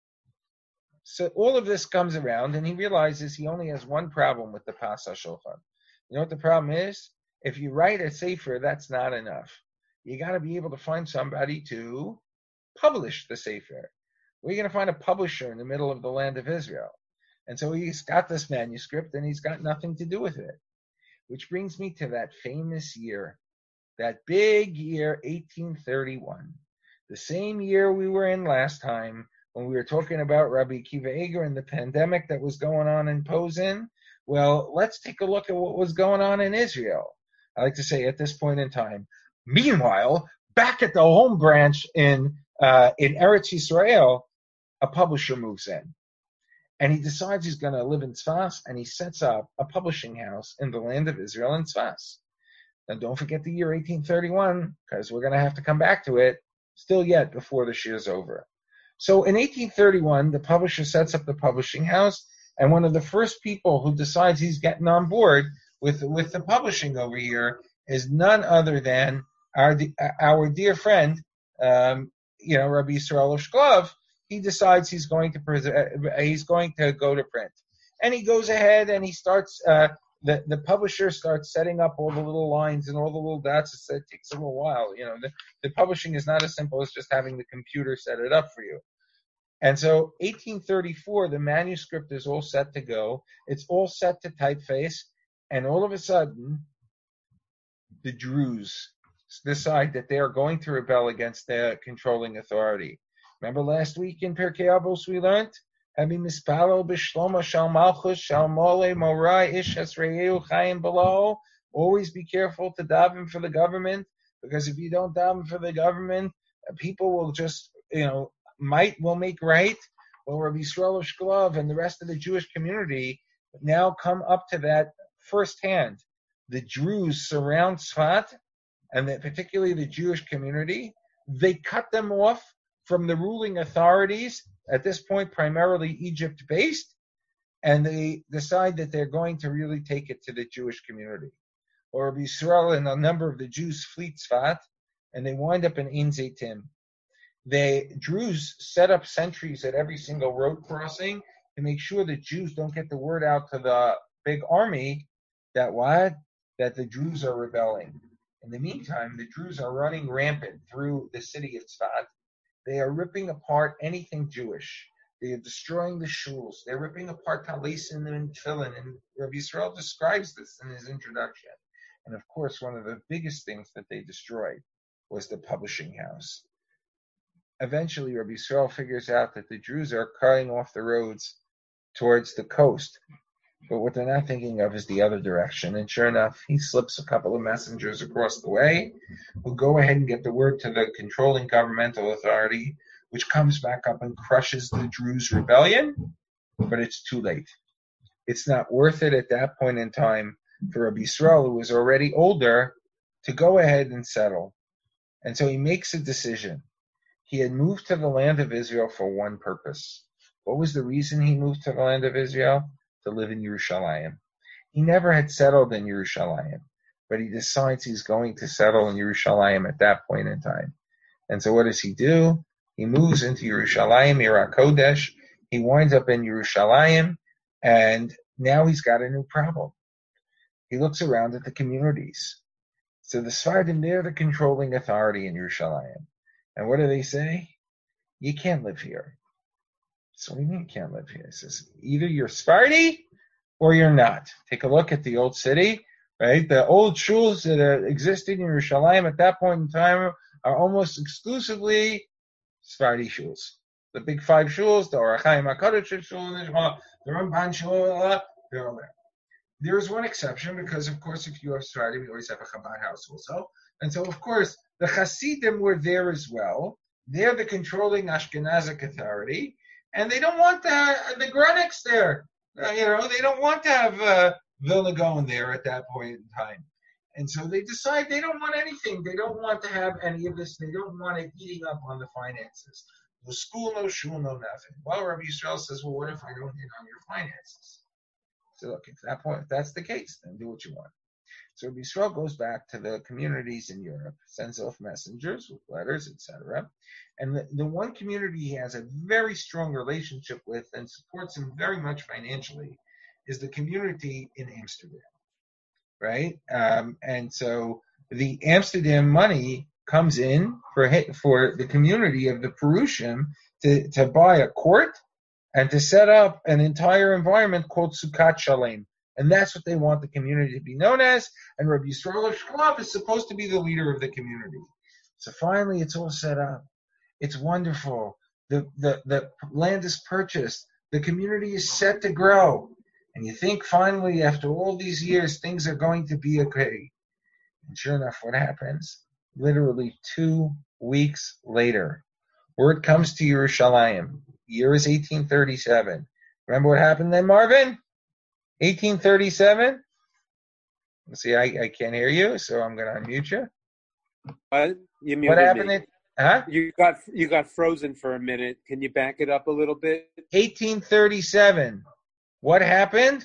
A: So all of this comes around, and he realizes he only has one problem with the Pa'as HaShulchan. You know what the problem is? If you write a sefer, that's not enough. You got to be able to find somebody to publish the sefer. Where are you going to find a publisher in the middle of the land of Israel? And so he's got this manuscript, and he's got nothing to do with it. Which brings me to that famous year, that big year, 1831. The same year we were in last time, when we were talking about Rabbi Akiva Eger and the pandemic that was going on in Posen. Well, let's take a look at what was going on in Israel. I like to say at this point in time. Meanwhile, back at the home branch in Eretz Yisrael, a publisher moves in. And he decides he's going to live in Tzfas, and he sets up a publishing house in the land of Israel in Tzfas. Now, don't forget the year 1831, because we're going to have to come back to it still yet before the year's over. So in 1831, the publisher sets up the publishing house, and one of the first people who decides he's getting on board with the publishing over here is none other than our dear friend, Rabbi Yisrael of Shklov, he decides he's going to go to print, and he goes ahead and he starts. The publisher starts setting up all the little lines and all the little dots. It takes a little while. The publishing is not as simple as just having the computer set it up for you. And so 1834, the manuscript is all set to go. It's all set to typeface. And all of a sudden, the Druze decide that they are going to rebel against their controlling authority. Remember last week in Pirkei Avos we learned? Always be careful to daven for the government, because if you don't daven for the government, people will just, will make right. Well, Rabbi Yisrael of Shklov and the rest of the Jewish community now come up to that firsthand. The Druze surround Tzfat, and particularly the Jewish community. They cut them off from the ruling authorities, at this point primarily Egypt-based, and they decide that they're going to really take it to the Jewish community. Or Rabbi Yisrael and a number of the Jews flee Tzfat, and they wind up in Ein Zeitim. The Druze set up sentries at every single road crossing to make sure that Jews don't get the word out to the big army that the Druze are rebelling. In the meantime, the Druze are running rampant through the city of Tzfat. They are ripping apart anything Jewish. They are destroying the shuls. They're ripping apart talisim and tefillin. And Rabbi Yisrael describes this in his introduction. And of course, one of the biggest things that they destroyed was the publishing house. Eventually, Rabbi Yisrael figures out that the Druze are cutting off the roads towards the coast. But what they're not thinking of is the other direction. And sure enough, he slips a couple of messengers across the way who go ahead and get the word to the controlling governmental authority, which comes back up and crushes the Druze rebellion. But it's too late. It's not worth it at that point in time for Rabbi Yisrael, who was already older, to go ahead and settle. And so he makes a decision. He had moved to the land of Israel for one purpose. What was the reason he moved to the land of Israel? To live in Yerushalayim. He never had settled in Yerushalayim, but he decides he's going to settle in Yerushalayim at that point in time. And so what does he do? He moves into Yerushalayim, Ir HaKodesh. He winds up in Yerushalayim, and now he's got a new problem. He looks around at the communities. So the Sfardim, they're the controlling authority in Yerushalayim. And what do they say? You can't live here. So what do you mean you can't live here? He says, either you're Sephardi or you're not. Take a look at the old city, right? The old shuls that existed in Yerushalayim at that point in time are almost exclusively Sephardi shuls. The big five shuls, the Or HaChaim HaKadosh shul, the Ramban shul, they're all there. There's one exception because, of course, if you have Sephardi, we always have a Chabad house also. And so, of course, the Hasidim were there as well. They're the controlling Ashkenazic authority. And they don't want the Grunics there. They don't want to have Vilna going there at that point in time. And so they decide they don't want anything. They don't want to have any of this. They don't want it eating up on the finances. No school, no shul, no nothing. Well, Rabbi Yisrael says, well, what if I don't hit on your finances? So look, if that's the case, then do what you want. So Rabbi Yisrael goes back to the communities in Europe, sends off messengers with letters, etc. And the one community he has a very strong relationship with and supports him very much financially is the community in Amsterdam, right? And so the Amsterdam money comes in for the community of the Perushim to buy a court and to set up an entire environment called Sukkot Shalem. And that's what they want the community to be known as. And Rabbi Yisrael of Shklov is supposed to be the leader of the community. So finally, it's all set up. It's wonderful. The land is purchased. The community is set to grow. And you think finally, after all these years, things are going to be okay. And sure enough, what happens? Literally 2 weeks later, word comes to Yerushalayim. Year is 1837. Remember what happened then, Marvin? 1837? See, I can't hear you, so I'm going to unmute you.
B: What? You muted
A: what happened?
B: Me.
A: Huh?
B: You got frozen for a minute. Can you back it up a little bit?
A: 1837. What happened?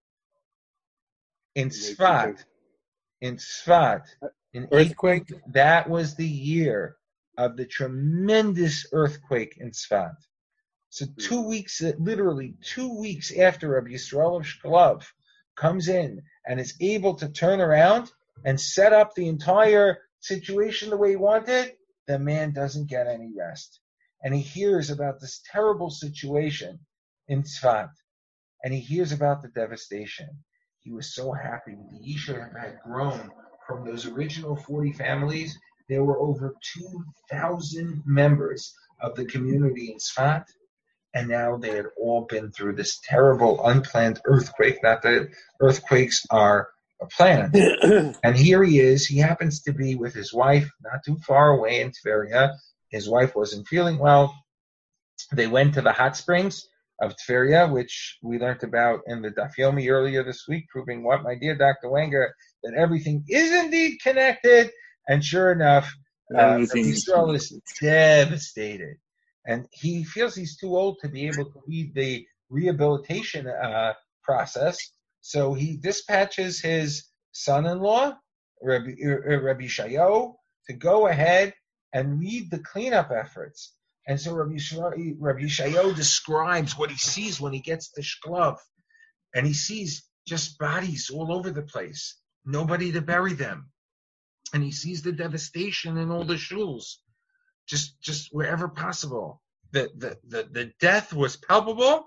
A: In Tzfat. In Tzfat. In
B: earthquake?
A: That was the year of the tremendous earthquake in Tzfat. So 2 weeks, literally 2 weeks after Rabbi Yisrael of Shklov comes in and is able to turn around and set up the entire situation the way he wanted, the man doesn't get any rest. And he hears about this terrible situation in Tzfat, and he hears about the devastation. He was so happy. The Yishuv had grown from those original 40 families. There were over 2,000 members of the community in Tzfat, and now they had all been through this terrible unplanned earthquake. Not that earthquakes are planned. And here he is. He happens to be with his wife not too far away in Tveria. His wife wasn't feeling well. They went to the hot springs of Tveria, which we learned about in the Daf Yomi earlier this week, proving what, my dear Dr. Wenger, that everything is indeed connected. And sure enough, Yisrael is devastated. And he feels he's too old to be able to lead the rehabilitation process. So he dispatches his son-in-law, Rabbi Shayo, to go ahead and lead the cleanup efforts. And so Rabbi Shayo describes what he sees when he gets to Shklov. And he sees just bodies all over the place, nobody to bury them. And he sees the devastation in all the shuls, just wherever possible. The death was palpable,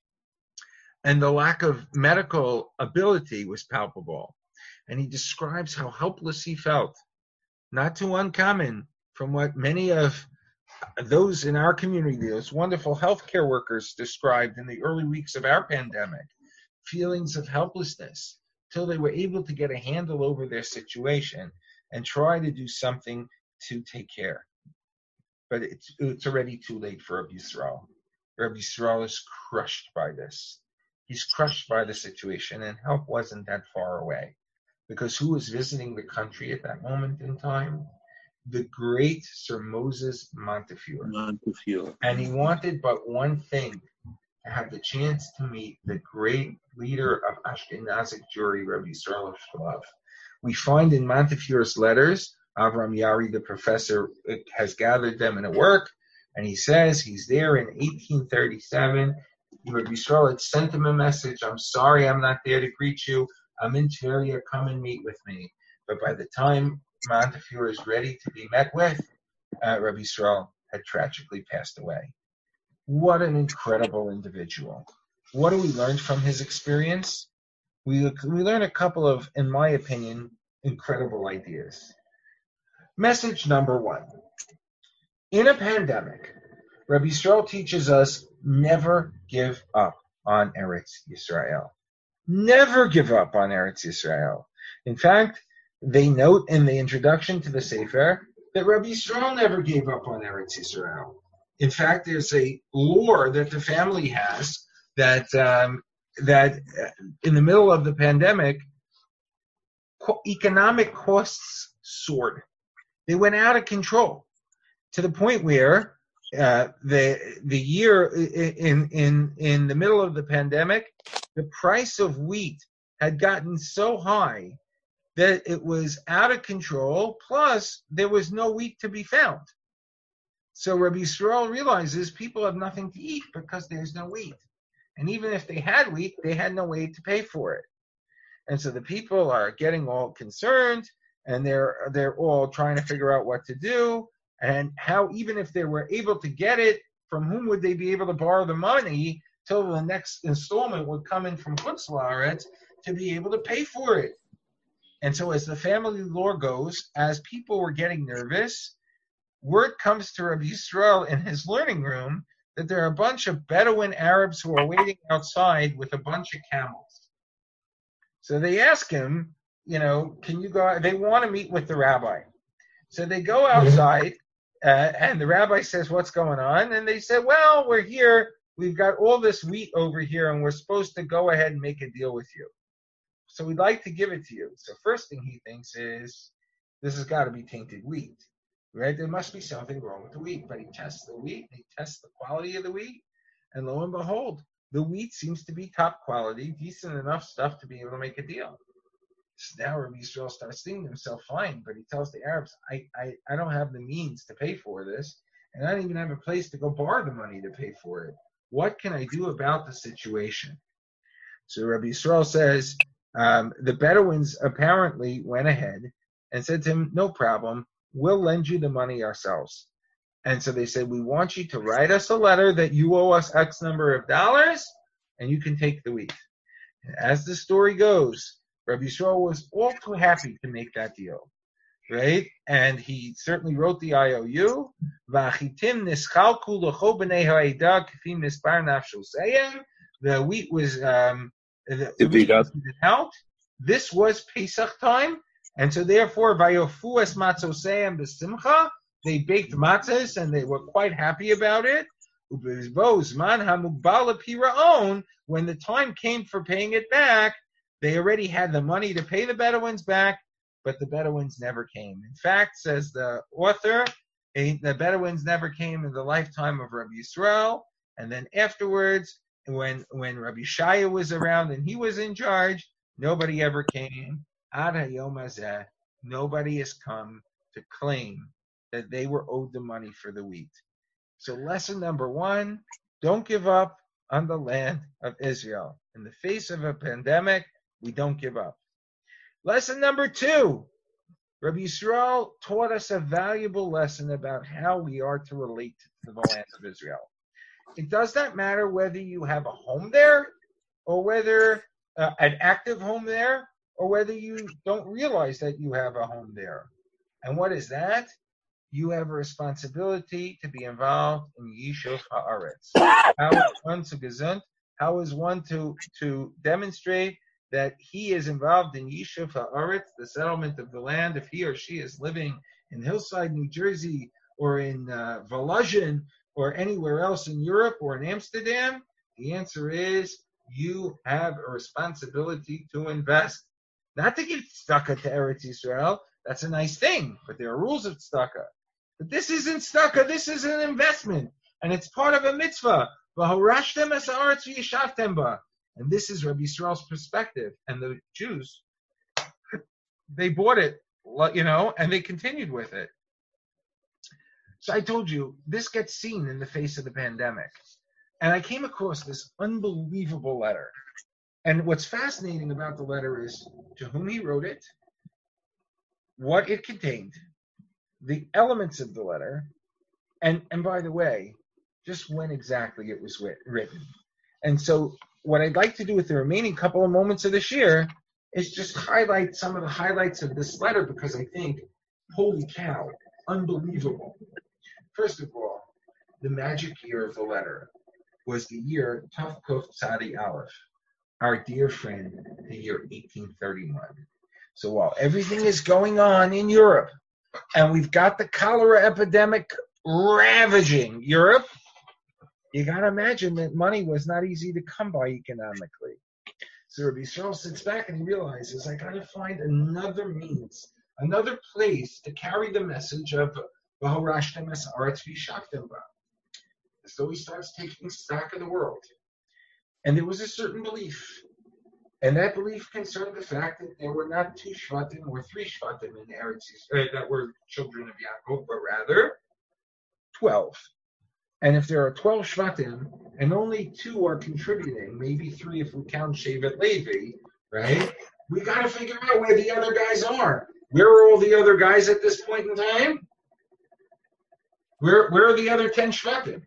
A: and the lack of medical ability was palpable. And he describes how helpless he felt. Not too uncommon from what many of those in our community, those wonderful healthcare workers, described in the early weeks of our pandemic. Feelings of helplessness till they were able to get a handle over their situation and try to do something to take care. But it's already too late for Rabbi Yisrael. Rabbi Yisrael is crushed by this. He's crushed by the situation, and help wasn't that far away. Because who was visiting the country at that moment in time? The great Sir Moses Montefiore. And he wanted but one thing, to have the chance to meet the great leader of Ashkenazic Jewry, Rabbi Yisrael of Shklov. We find in Montefiore's letters, Avram Yari, the professor, has gathered them in a work, and he says he's there in 1837. Rabbi Yisrael had sent him a message, I'm sorry I'm not there to greet you. I'm in Tveria, come and meet with me. But by the time Montefiore is ready to be met with, Rabbi Yisrael had tragically passed away. What an incredible individual. What do we learn from his experience? We learn a couple of, in my opinion, incredible ideas. Message number one. In a pandemic, Rabbi Yisrael teaches us never give up on Eretz Yisrael. Never give up on Eretz Yisrael. In fact, they note in the introduction to the Sefer that Rabbi Yisrael never gave up on Eretz Yisrael. In fact, there's a lore that the family has that in the middle of the pandemic, economic costs soared. They went out of control to the point where the year in the middle of the pandemic, the price of wheat had gotten so high that it was out of control. Plus, there was no wheat to be found. So Rabbi Yisrael realizes people have nothing to eat because there's no wheat. And even if they had wheat, they had no way to pay for it. And so the people are getting all concerned, and they're all trying to figure out what to do, and how, even if they were able to get it, from whom would they be able to borrow the money till the next installment would come in from Chutz La'aretz to be able to pay for it. And so as the family lore goes, as people were getting nervous, word comes to Rabbi Yisrael in his learning room that there are a bunch of Bedouin Arabs who are waiting outside with a bunch of camels. So they ask him, can you go? They want to meet with the rabbi. So they go outside, and the rabbi says, what's going on? And they say, well, we're here. We've got all this wheat over here, and we're supposed to go ahead and make a deal with you. So we'd like to give it to you. So first thing he thinks is, this has got to be tainted wheat, right? There must be something wrong with the wheat. But he tests the wheat, he tests the quality of the wheat, and lo and behold, the wheat seems to be top quality, decent enough stuff to be able to make a deal. So now Rabbi Yisrael starts thinking to himself, fine, but he tells the Arabs, I don't have the means to pay for this, and I don't even have a place to go borrow the money to pay for it. What can I do about the situation? So Rabbi Yisrael says, the Bedouins apparently went ahead and said to him, no problem, we'll lend you the money ourselves. And so they said, we want you to write us a letter that you owe us X number of dollars, and you can take the wheat. And as the story goes, Rabbi Yisrael was all too happy to make that deal, right? And he certainly wrote the IOU. The wheat was out. This was Pesach time, and so therefore, vayofuas matzoseim b'simcha, they baked matzahs and they were quite happy about it. When the time came for paying it back, they already had the money to pay the Bedouins back, but the Bedouins never came. In fact, says the author, the Bedouins never came in the lifetime of Rabbi Yisrael, and then afterwards, when Rabbi Shaya was around and he was in charge, nobody ever came. Ad hayom hazeh, nobody has come to claim that they were owed the money for the wheat. So lesson number 1, don't give up on the land of Israel. In the face of a pandemic, we don't give up. Lesson number 2, Rabbi Yisrael taught us a valuable lesson about how we are to relate to the land of Israel. It does not matter whether you have a home there, or whether an active home there, or whether you don't realize that you have a home there. And what is that? You have a responsibility to be involved in Yishuv Haaretz. How is one to demonstrate that he is involved in Yishuv Haaretz, the settlement of the land, if he or she is living in Hillside, New Jersey, or in Volozhin, or anywhere else in Europe or in Amsterdam? The answer is you have a responsibility to invest. Not to give tzedakah to Eretz Yisrael. That's a nice thing, but there are rules of tzedakah. But this isn't tzedakah, this is an investment, and it's part of a mitzvah. V'horashtem es haaretz v'yishavtem ba. And this is Rabbi Yisrael's perspective. And the Jews, they bought it, and they continued with it. So I told you, this gets seen in the face of the pandemic. And I came across this unbelievable letter. And what's fascinating about the letter is to whom he wrote it, what it contained, the elements of the letter, and by the way, just when exactly it was written. And so what I'd like to do with the remaining couple of moments of this year is just highlight some of the highlights of this letter, because I think, holy cow, unbelievable. First of all, the magic year of the letter was the year Tav Kuf Tzadi Aleph, our dear friend, the year 1831. So while everything is going on in Europe, and we've got the cholera epidemic ravaging Europe, you got to imagine that money was not easy to come by economically. So Rabbi Yisrael sits back and he realizes, I got to find another means, another place to carry the message of V'horashtem es haaretz v'yishavtem ba. So he starts taking stock of the world. And there was a certain belief. And that belief concerned the fact that there were not 2 Shvatim or 3 Shvatim in Eretz Yisrael that were children of Yaakov, but rather 12. And if there are 12 Shvatim and only 2 are contributing, maybe 3 if we count Shevet Levi, right? We got to figure out where the other guys are. Where are all the other guys at this point in time? Where are the other 10 Shvatim?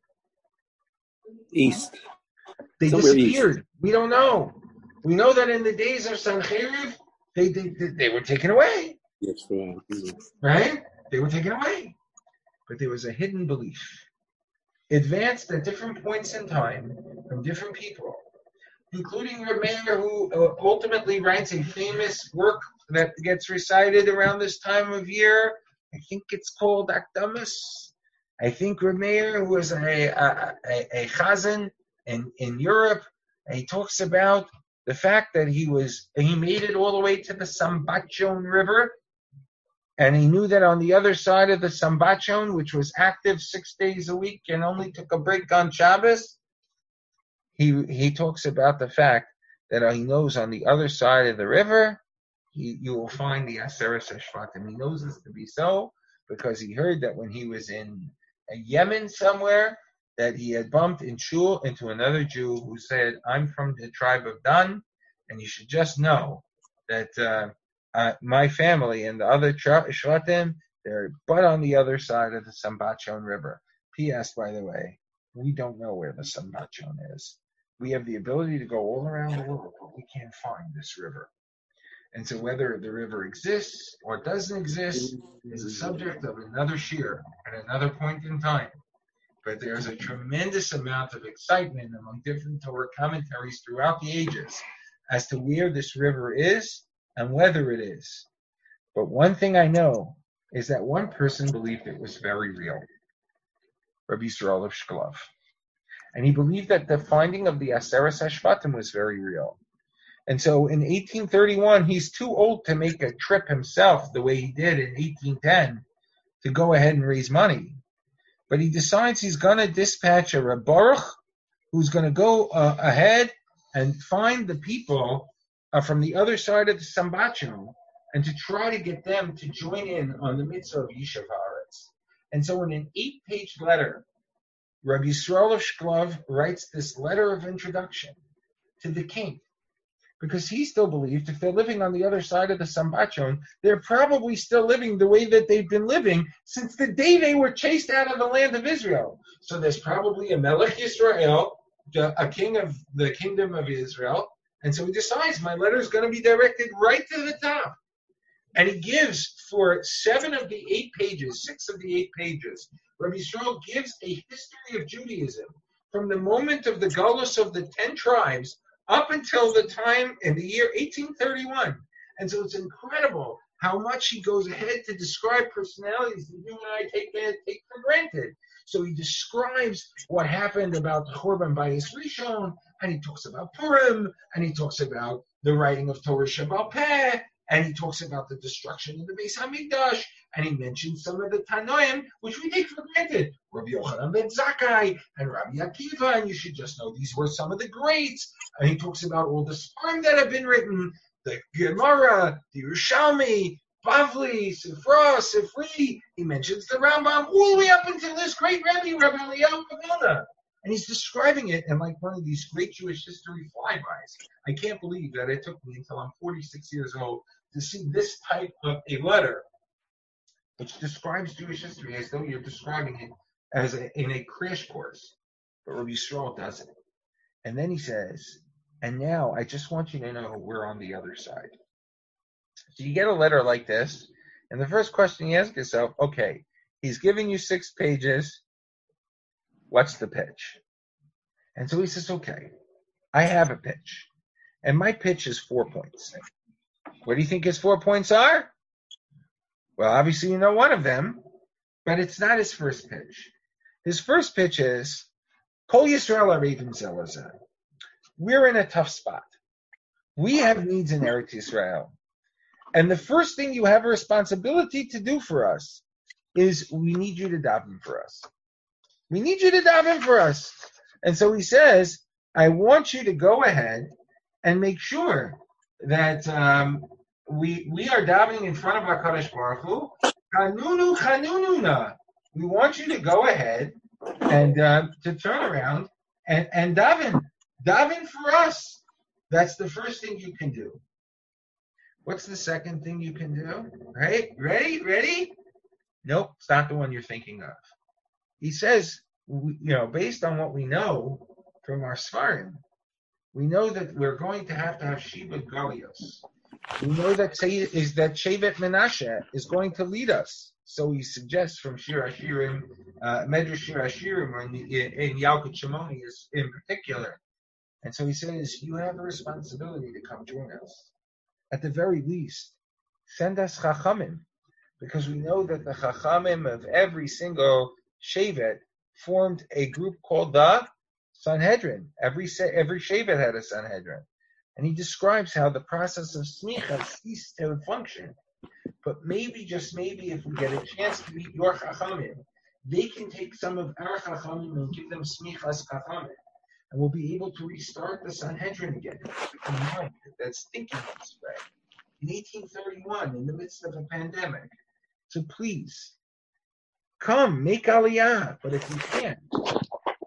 B: East.
A: They
B: Somewhere
A: disappeared.
B: east.
A: We don't know. We know that in the days of Sancheriv, they were taken away.
B: Yes,
A: right? They were taken away. But there was a hidden belief, advanced at different points in time from different people, including Reb Meir, who ultimately writes a famous work that gets recited around this time of year. I think it's called Akdamus. I think Reb Meir, who was a chazan in Europe, he talks about the fact that he made it all the way to the Sambachon River, and he knew that on the other side of the Sambachon, which was active 6 days a week and only took a break on Shabbos, he talks about the fact that he knows on the other side of the river, you will find the Aseret Shvatim. He knows this to be so because he heard that when he was in Yemen somewhere, that he had bumped in shul into another Jew who said, "I'm from the tribe of Dan, and you should just know that my family and the other Shvatim, they're but on the other side of the Sambachon River." P.S. By the way, we don't know where the Sambachon is. We have the ability to go all around the world, but we can't find this river. And so whether the river exists or doesn't exist is a subject of another shir at another point in time. But there's a tremendous amount of excitement among different Torah commentaries throughout the ages as to where this river is and whether it is. But one thing I know is that one person believed it was very real, Rabbi Yisrael of Shklov. And he believed that the finding of the Aseres HaShvatim was very real. And so in 1831, he's too old to make a trip himself the way he did in 1810 to go ahead and raise money. But he decides he's going to dispatch a Reb Baruch who's going to go ahead and find the people from the other side of the Sambachon and to try to get them to join in on the mitzvah of Yishuv Haaretz. And so in an 8-page letter, Rabbi Yisrael of Shklov writes this letter of introduction to the king, because he still believed if they're living on the other side of the Sambachon, they're probably still living the way that they've been living since the day they were chased out of the land of Israel. So there's probably a Melech Yisrael, a king of the kingdom of Israel, and so he decides my letter is going to be directed right to the top. And he gives, for 6 of the 8 pages, Rabbi Yisrael gives a history of Judaism from the moment of the Galus of the 10 tribes up until the time in the year 1831. And so it's incredible how much he goes ahead to describe personalities that you and I take for granted. So he describes what happened about the Churban Bayis Rishon, and he talks about Purim, and he talks about the writing of Torah Shebaal Peh, and he talks about the destruction of the Beis Hamikdash, and he mentions some of the Tanoim, which we take for granted. Rabbi Yochanan ben Zakkai and Rabbi Akiva, and you should just know these were some of the greats. And he talks about all the Sfarim that have been written, the Gemara, the Yerushalmi, Bavli, Sifra, Sifri. He mentions the Rambam, all the way up until this great Rabbi Eliyahu Pavona. And he's describing it in like one of these great Jewish history flybys. I can't believe that it took me until I'm 46 years old to see this type of a letter, which describes Jewish history as though you're describing it as in a crash course. But Rabbi Yisrael does it. And then he says, and now I just want you to know we're on the other side. So you get a letter like this, and the first question you ask yourself, okay, he's giving you 6 pages. What's the pitch? And so he says, okay, I have a pitch. And my pitch is 4 points. What do you think his 4 points are? Well, obviously you know one of them, but it's not his first pitch. His first pitch is, Kol Yisrael Arevim Zelazah. We're in a tough spot. We have needs in Eretz Yisrael. And the first thing you have a responsibility to do for us is we need you to daven for us. We need you to daven for us. And so he says, I want you to go ahead and make sure that we are davening in front of HaKadosh Baruch Hu. Chanunu chanununa. We want you to go ahead and to turn around and daven. Daven for us. That's the first thing you can do. What's the second thing you can do? Right? Ready? Nope, it's not the one you're thinking of. He says, based on what we know from our Sfarim, we know that we're going to have Shiva Galios. We know that Shevet Menashe is going to lead us. So he suggests from Shir Hashirim, Medrash Shir Hashirim, in Yalkut Shimoni in particular. And so he says, you have a responsibility to come join us. At the very least, send us Chachamim, because we know that the Chachamim of every single Shevet formed a group called the Sanhedrin. Every Shevet had a Sanhedrin. And he describes how the process of smicha ceased to function. But maybe, just maybe, if we get a chance to meet your Chachamim, they can take some of our Chachamim and give them smichas Chachamim. And we'll be able to restart the Sanhedrin again. A mind that's thinking this way. In 1831, in the midst of a pandemic. So please, come, make Aliyah. But if you can't,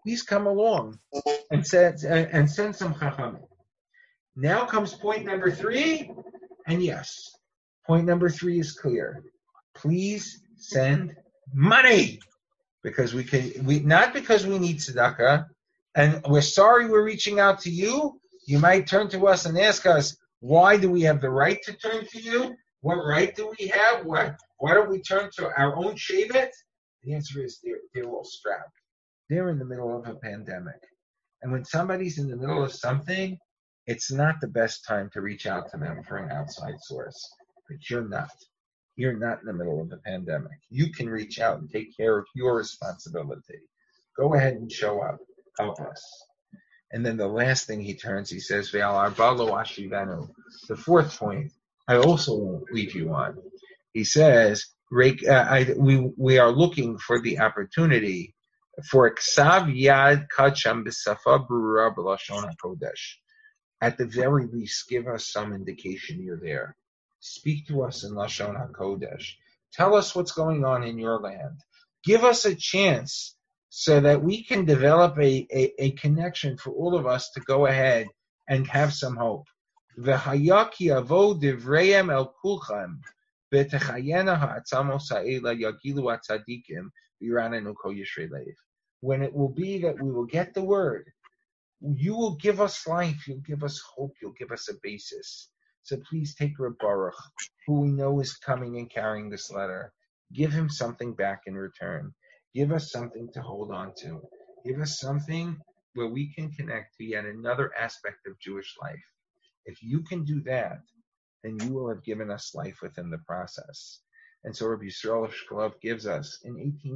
A: please come along and send some chachamim. Now comes point number 3, and yes, point number 3 is clear. Please send money, because not because we need tzedakah, and we're sorry we're reaching out to you. You might turn to us and ask us, why do we have the right to turn to you? What right do we have? Why don't we turn to our own shevet? The answer is they're all strapped. They're in the middle of a pandemic. And when somebody's in the middle of something, it's not the best time to reach out to them for an outside source. But you're not. You're not in the middle of the pandemic. You can reach out and take care of your responsibility. Go ahead and show up. Help us. And then the last thing he says, Ve'al arbalo ashivenu. The fourth point, I also won't leave you on. He says, we are looking for the opportunity for ksav yad kacham b'safa brura b'lashon hakodesh. At the very least, give us some indication you're there. Speak to us in Lashon HaKodesh. Tell us what's going on in your land. Give us a chance so that we can develop a connection for all of us to go ahead and have some hope. V'hayaki avo divrayim el kulchem v'techayena ha'atzamos ha'ela yagilu atzadikim v'yiranenu kol yishrei leiv. When it will be that we will get the word, you will give us life, you'll give us hope, you'll give us a basis. So please take Reb Baruch, who we know is coming and carrying this letter. Give him something back in return. Give us something to hold on to. Give us something where we can connect to yet another aspect of Jewish life. If you can do that, then you will have given us life within the process. And so Rabbi Yisrael Shklov gives us, in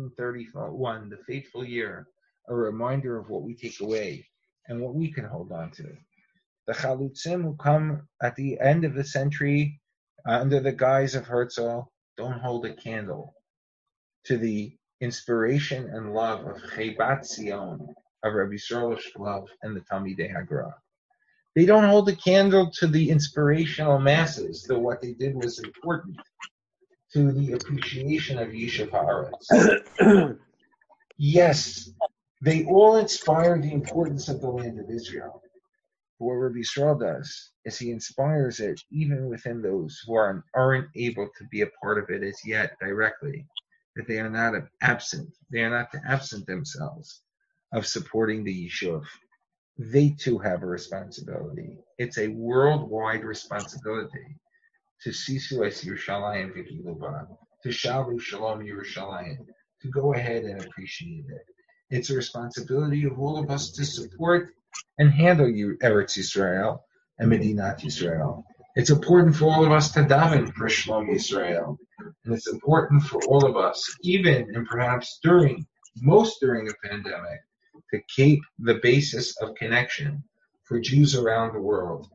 A: 1831, the fateful year, a reminder of what we take away and what we can hold on to. The Chalutzim who come at the end of the century under the guise of Herzl don't hold a candle to the inspiration and love of Chebat Zion, of Rabbi Yisrael Shklov and the Talmidei Hagra. They don't hold a candle to the inspirational masses, though what they did was important to the appreciation of Yishuv Haaretz. Yes, they all inspire the importance of the land of Israel. What Rabbi Yisrael does is he inspires it even within those who aren't able to be a part of it as yet directly, that they are not absent. They are not to absent themselves of supporting the Yishuv. They too have a responsibility. It's a worldwide responsibility to Sisu es Yerushalayim v'Giluba, to Shalu Shalom Yerushalayim, to go ahead and appreciate it. It's a responsibility of all of us to support and handle Eretz Yisrael and Medinat Yisrael. It's important for all of us to daven for Shalom Yisrael. And it's important for all of us, even and perhaps most during a pandemic, to keep the basis of connection for Jews around the world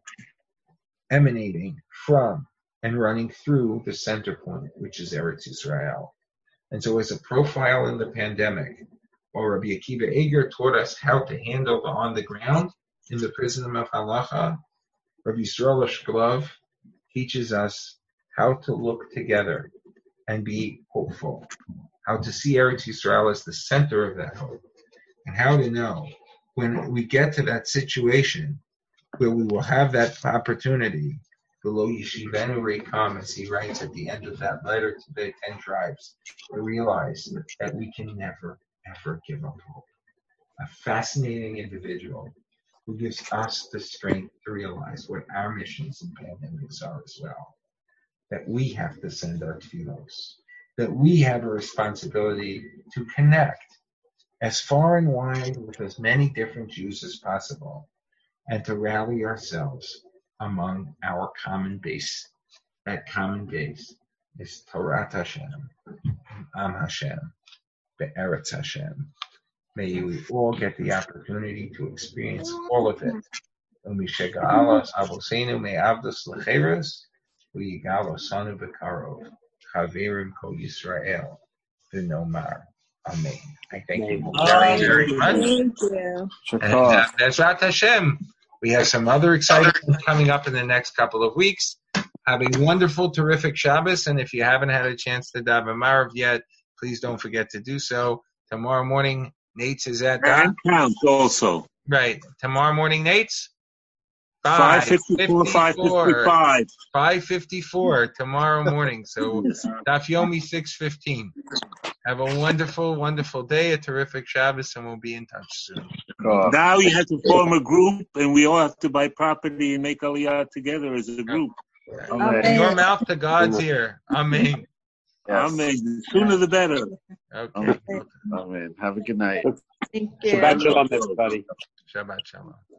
A: emanating from and running through the center point, which is Eretz Yisrael. And so as a profile in the pandemic, or Rabbi Akiva Eger taught us how to handle the on the ground in the prison of Halacha, Rabbi Yisrael Shklov teaches us how to look together and be hopeful, how to see Eretz Yisrael as the center of that hope, and how to know when we get to that situation where we will have that opportunity, below Yeshivenu Reikam, as he writes at the end of that letter to the 10 tribes, to realize that we can never, ever give up hope. A fascinating individual who gives us the strength to realize what our missions and pandemics are as well. That we have to send our tefillos. That we have a responsibility to connect as far and wide with as many different Jews as possible, and to rally ourselves among our common base. That common base is Torat Hashem, Am Hashem, Be'eretz Hashem. May we all get the opportunity to experience all of it. Umishega'alos Avosenu me'avdos lecheres, u'yigalosanu bekarov, chaverim kol Yisrael, v'nomar. Amen. I thank you very, very much.
C: Thank you.
A: And Bezrat Hashem, we have some other exciting things coming up in the next couple of weeks. Have a wonderful, terrific Shabbos, and if you haven't had a chance to daven Marav yet, please don't forget to do so. Tomorrow morning, Nate's is at
C: And counts also.
A: right. Tomorrow morning, Nate's
C: 5:54, 5:55.
A: 5:54 tomorrow morning. So Daf Yomi 6:15. Have a wonderful, wonderful day, a terrific Shabbos, and we'll be in touch soon.
C: Now you have to form a group, and we all have to buy property and make Aliyah together as a group.
A: From your mouth to God's ear. Amen.
C: Yes. Amen. The sooner the better.
A: Okay.
D: Amen. Have a good night.
E: Thank you.
B: Shabbat shalom, everybody.
A: Shabbat shalom.